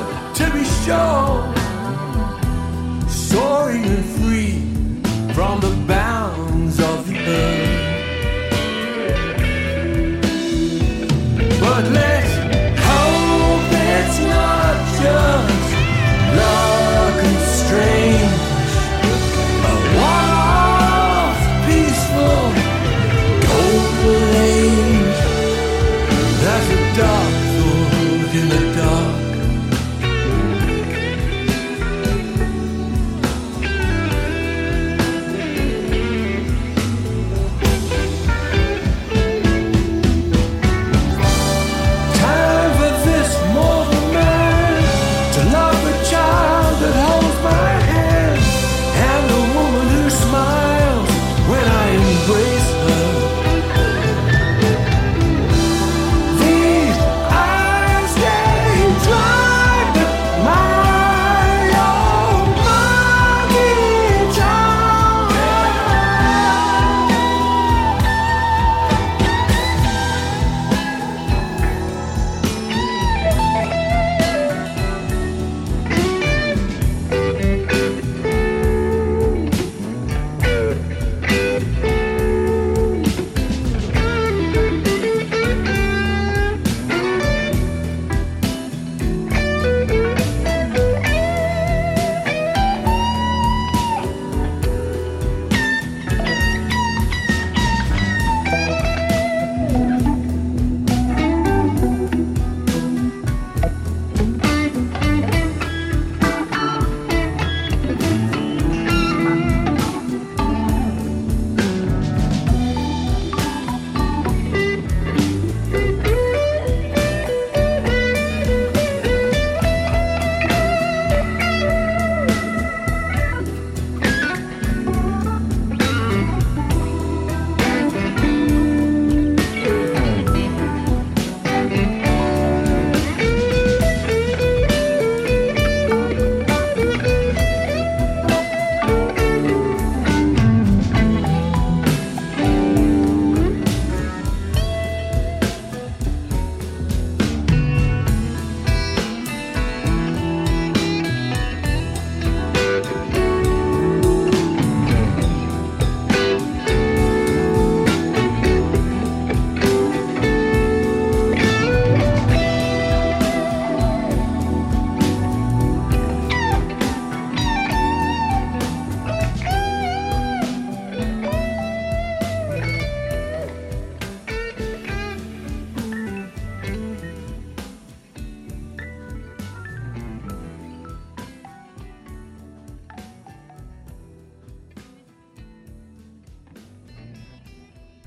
Soaring and free from the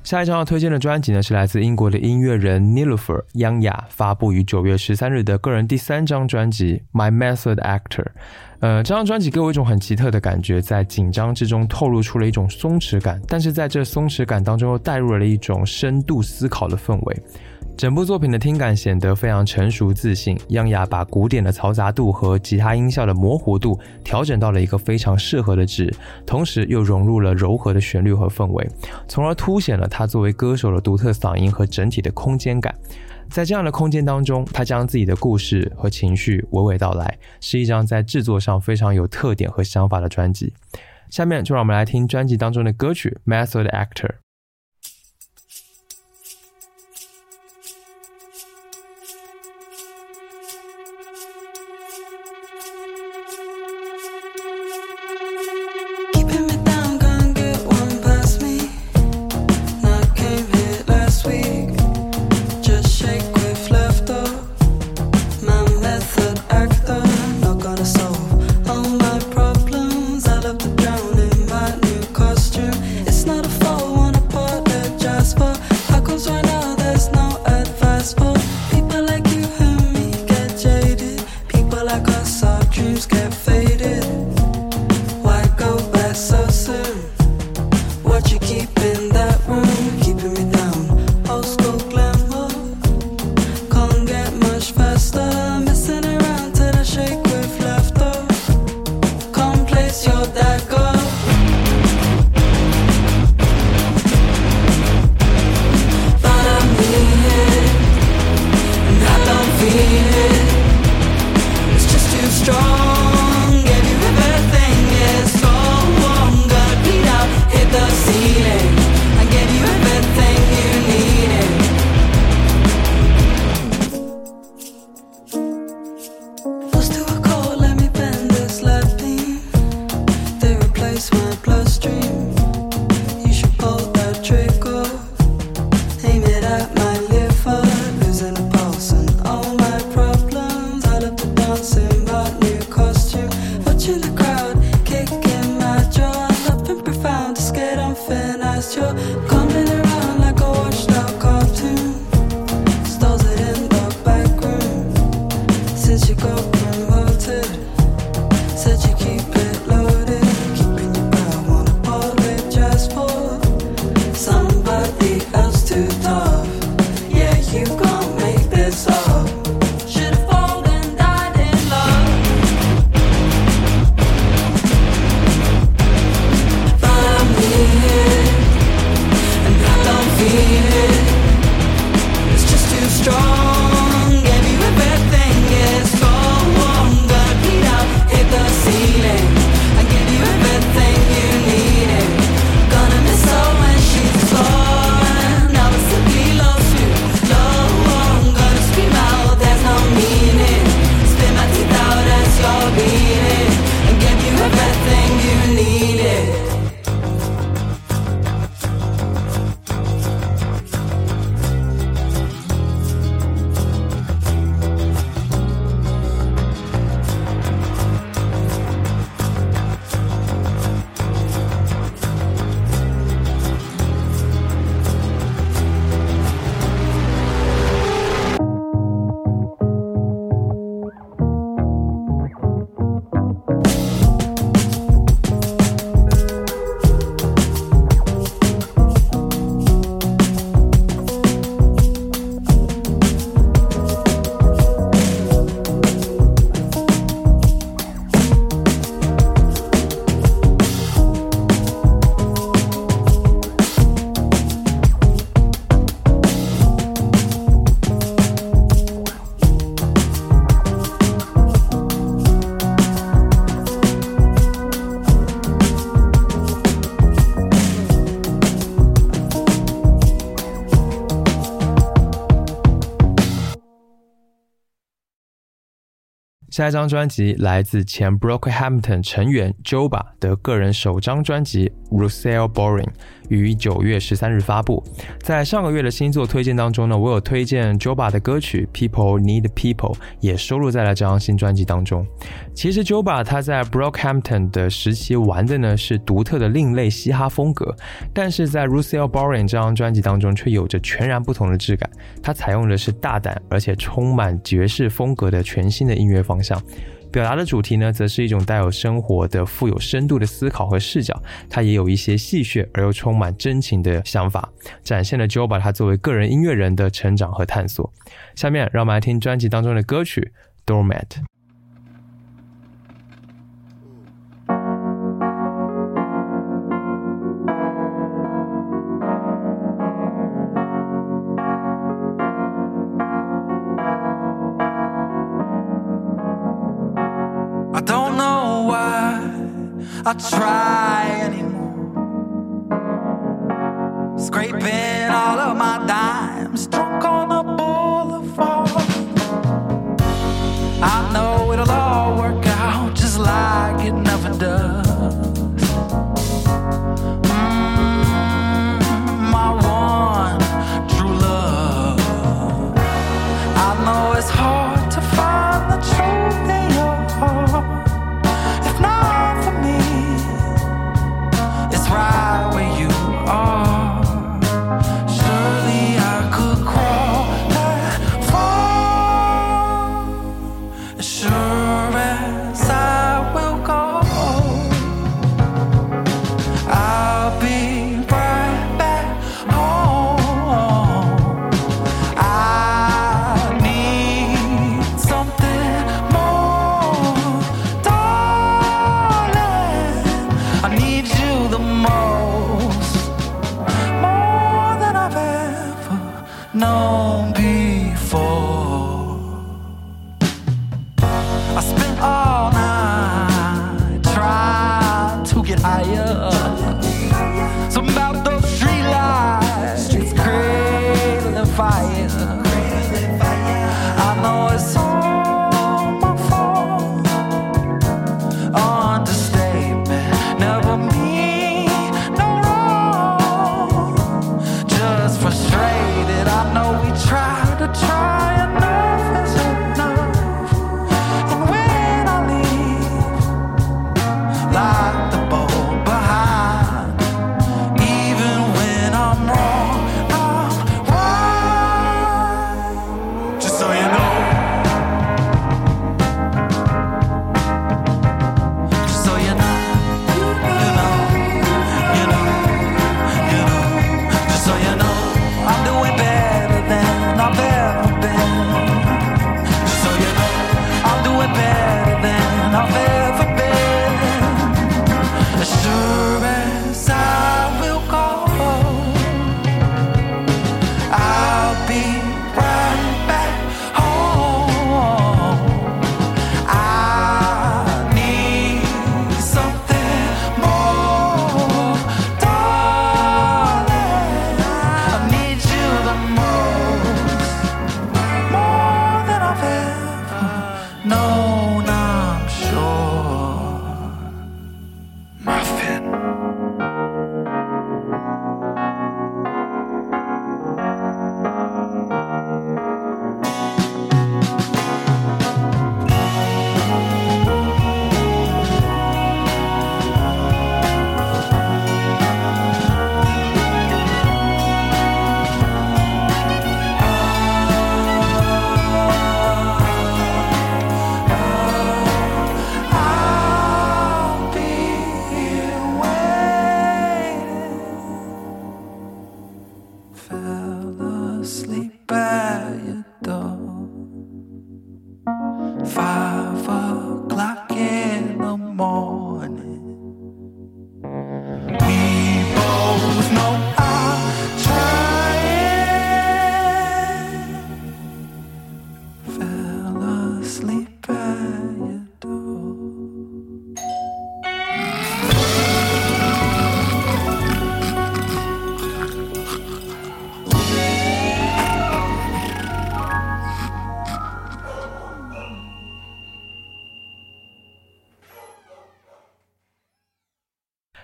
下一张要推荐的专辑呢，是来自英国的音乐人 Niloufer 央雅发布于九月十三日的个人第三张专辑 My Method Actor。呃，这张专辑给我一种很奇特的感觉，在紧张之中透露出了一种松弛感，但是在这松弛感当中又带入了一种深度思考的氛围。整部作品的听感显得非常成熟自信，央雅把古典的嘈杂度和吉他音效的模糊度调整到了一个非常适合的值，同时又融入了柔和的旋律和氛围，从而凸显了他作为歌手的独特嗓音和整体的空间感。在这样的空间当中，他将自己的故事和情绪娓娓道来，是一张在制作上非常有特点和想法的专辑。下面就让我们来听专辑当中的歌曲 Method Actor。Actor, not gonna solve all my problems. I love to drown in my new costume. It's not a fault, wanna 下一张专辑来自前 Brockhampton 成员 Joba 的个人首张专辑 Russell Boring 于九月十三日发布。在上个月的星座推荐当中呢，我有推荐 Joba 的歌曲 People Need People 也收录在了这张新专辑当中。其实 Joba 他在 Brockhampton 的时期玩的呢是独特的另类嘻哈风格，但是在 Russell Boring 这张专辑当中却有着全然不同的质感。他采用的是大胆而且充满爵士风格的全新的音乐方向，表达的主题呢则是一种带有生活的富有深度的思考和视角，他也有一些戏谑而又充满真情的想法，展现了 Joba 他作为个人音乐人的成长和探索。下面让我们来听专辑当中的歌曲 Doormat。I don't know why I try anymore. Scraping all of my dimes, drunk on the boulevard. I know it'll all work out just like it never does. Mm, my one true love. I know it's hard to find the truth in your heart. If not for me, it's right where you are. Surely I could crawl that far. As sure as I will go, I'll be right back home. I need something more, darling. I need you the most, more than I've ever known before. I spent all night trying to get higher. Something about those street lights, cradling fire. I know it's all my fault. Understatement, never mean no wrong. Just frustrated, I know we try to try enough is enough. And when I leave, like the boat behind, even when I'm wrong, I'm right. Just so you know, just so you know, you know, you know, you know, just so you know, I'm doing better than I've ever been. Just so you know, I'm doing better than I've ever been. As sure as I will go, I'll be right back home. I need something more, darling. I need you the most, more than I've ever known, I'm sure. Muffin. I'll be here waiting. Fell asleep at your door. Five o'clock in the morning. We both know I'm trying. Fell asleep at your door.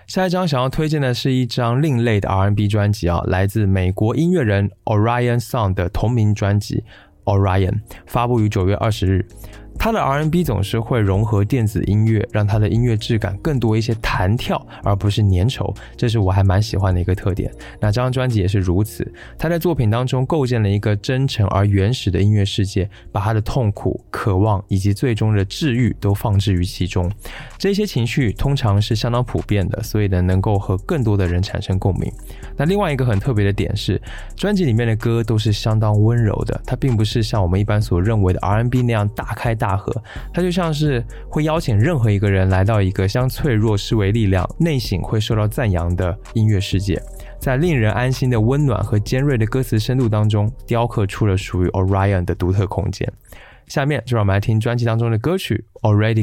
下一张想要推荐的是一张另类的 R and B 专辑啊，来自美国音乐人 Orion Song 的同名专辑 Orion， 发布于九月二十日。他的 R and B 总是会融合电子音乐，让他的音乐质感更多一些弹跳，而不是粘稠，这是我还蛮喜欢的一个特点。那这张专辑也是如此，他在作品当中构建了一个真诚而原始的音乐世界，把他的痛苦、渴望以及最终的治愈都放置于其中。这些情绪通常是相当普遍的，所以呢能够和更多的人产生共鸣。那另外一个很特别的点是，专辑里面的歌都是相当温柔的，它并不是像我们一般所认为的 R and B 那样大开大合，它就像是会邀请任何一个人来到一个将脆弱视为力量、内省会受到赞扬的音乐世界，在令人安心的温暖和尖锐的歌词深度当中，雕刻出了属于 Orion 的独特空间。下面就让我们来听专辑当中的歌曲 Already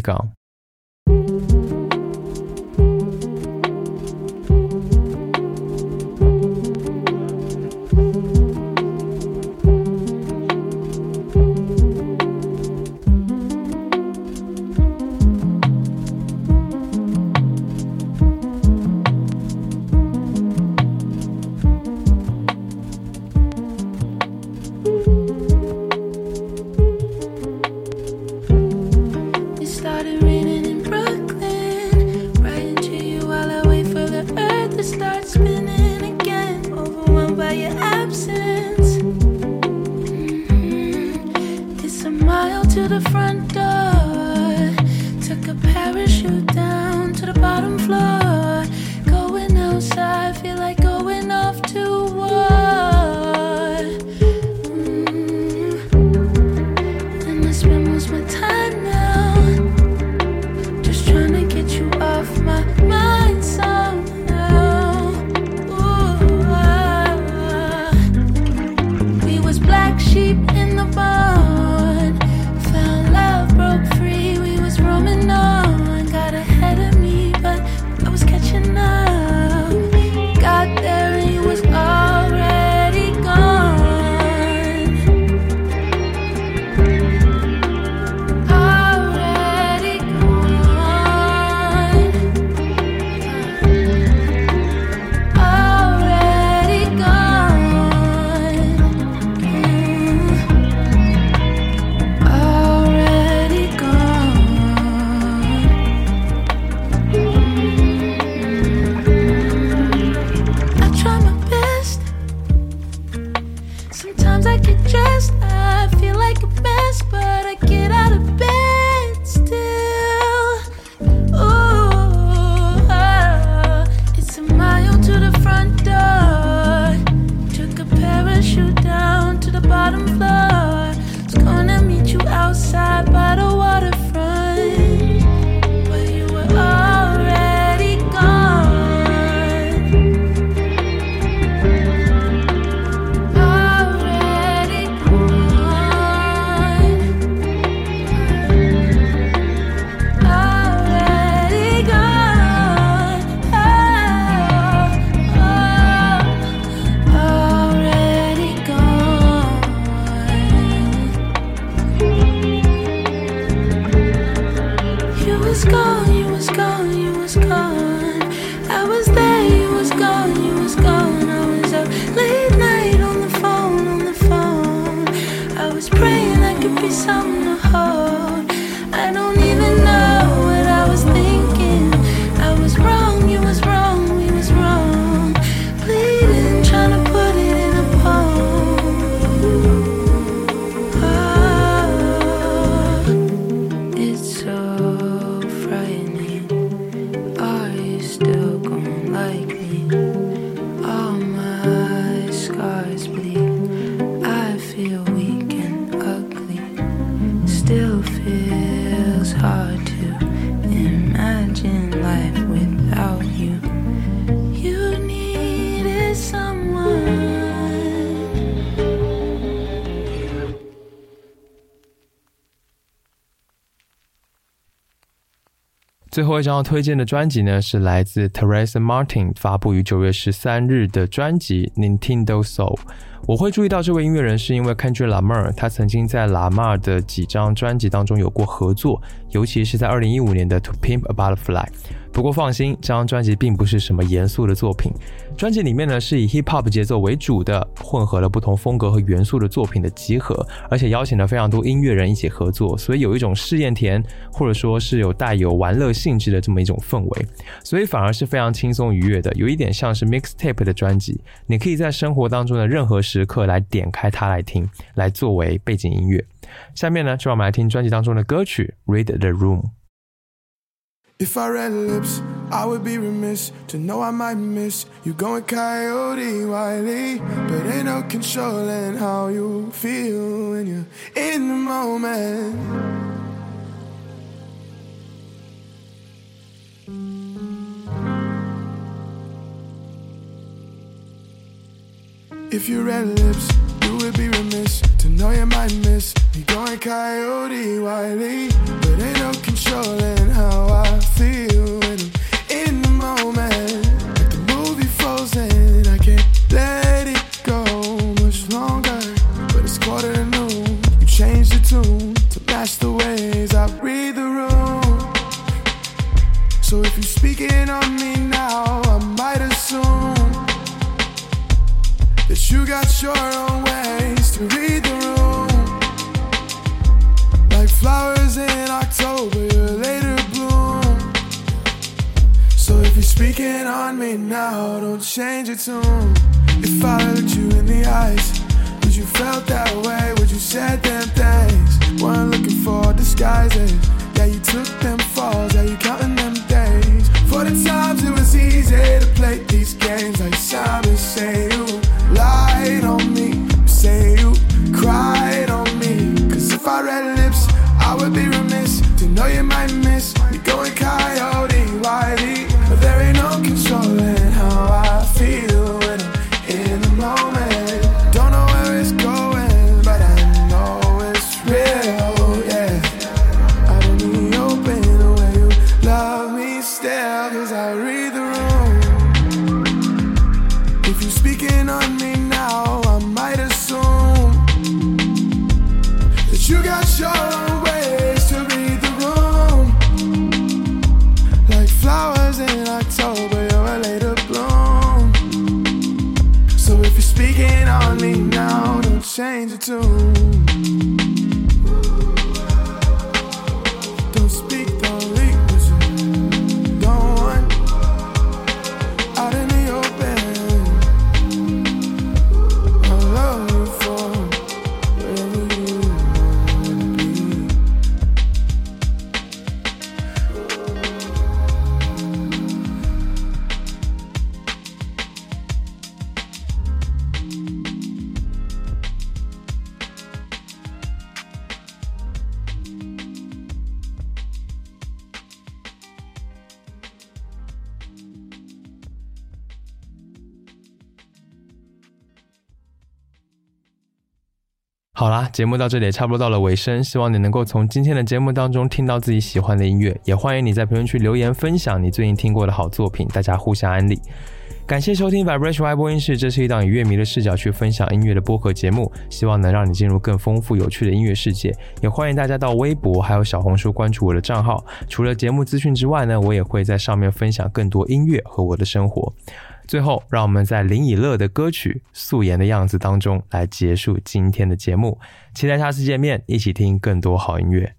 Gone。最后一张要推荐的专辑呢，是来自 Teresa Martin 发布于九月十三日的专辑 Nintendo Soul。我会注意到这位音乐人是因为 Kendrick Lamar， 他曾经在 Lamar 的几张专辑当中有过合作，尤其是在二零一五年的 To Pimp a Butterfly。 不过放心，这张专辑并不是什么严肃的作品，专辑里面呢是以 hip hop 节奏为主的，混合了不同风格和元素的作品的集合，而且邀请了非常多音乐人一起合作，所以有一种试验田或者说是有带有玩乐性质的这么一种氛围，所以反而是非常轻松愉悦的，有一点像是 mixtape 的专辑，你可以在生活当中的任何时刻来点开它来听，来作为背景音乐。下面呢就让我们来听专辑当中的歌曲 Read the Room。If I read lips, I would be remiss to know I might miss you going coyote wily, but ain't no controlling how you feel when you're in the moment. If you read lips, you would be remiss to know you might miss me going coyote wily, but ain't no controlling how I feel when I'm in the moment. Like the movie Frozen, I can't let it go much longer, but it's quarter to noon. You change the tune to match the ways I read the room. So if you're speaking on me now, I might assume that you got your own ways to read the room. Like flowers in October, you're later bloom. So if you're speaking on me now, don't change your tune. If I looked you in the eyes, would you felt that way? Would you said them things? Weren't looking for disguises. Yeah, you took them falls, yeah, you counting them days. For the times it was easy to play these games. Like Simon say you lied on me, you say you cried on me. Cause if I read lips, I would be remiss to know you might miss me going coyote wily, but there ain't no controlling how I feel when I'm in the moment. Don't know where it's going, but I know it's real, yeah. I don't need open the way you love me still, cause I read the room. If you're speaking on me now, I might assume that you got your own ways to read the room. Like flowers in October, you're a later bloom. So if you're speaking on me now, don't change the tune. Don't speak, don't leak, but you don't want out in the open. I love you for wherever you wanna be. 好啦，节目到这里也差不多到了尾声，希望你能够从今天的节目当中听到自己喜欢的音乐，也欢迎你在评论区留言分享你最近听过的好作品，大家互相安利。感谢收听 Vibration Y 播音室，这是一档以乐迷的视角去分享音乐的播客节目，希望能让你进入更丰富有趣的音乐世界，也欢迎大家到微博还有小红书关注我的账号。除了节目资讯之外呢，我也会在上面分享更多音乐和我的生活。最后，让我们在林以乐的歌曲《素颜的样子》当中来结束今天的节目，期待下次见面，一起听更多好音乐。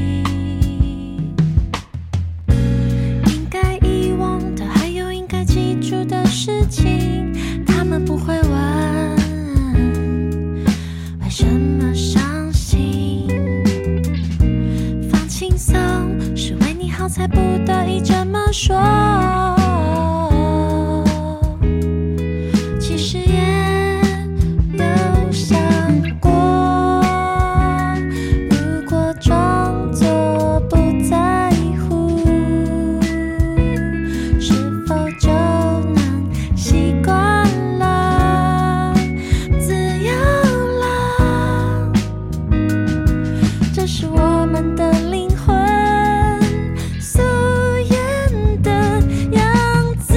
应该遗忘的，还有应该记得。 才不得已这么说。其实也有想过，如果装作不在乎，是否就能习惯了，自由了？这是我们的灵魂素颜的样子。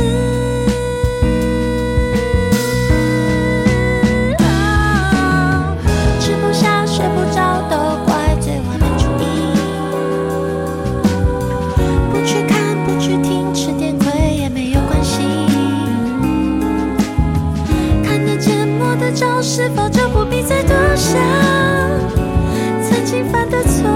哦，吃不下睡不着都怪最完美主义，不去看不去听，吃点亏也没有关系。看得见摸得着，是否就不必再多想曾经犯的错？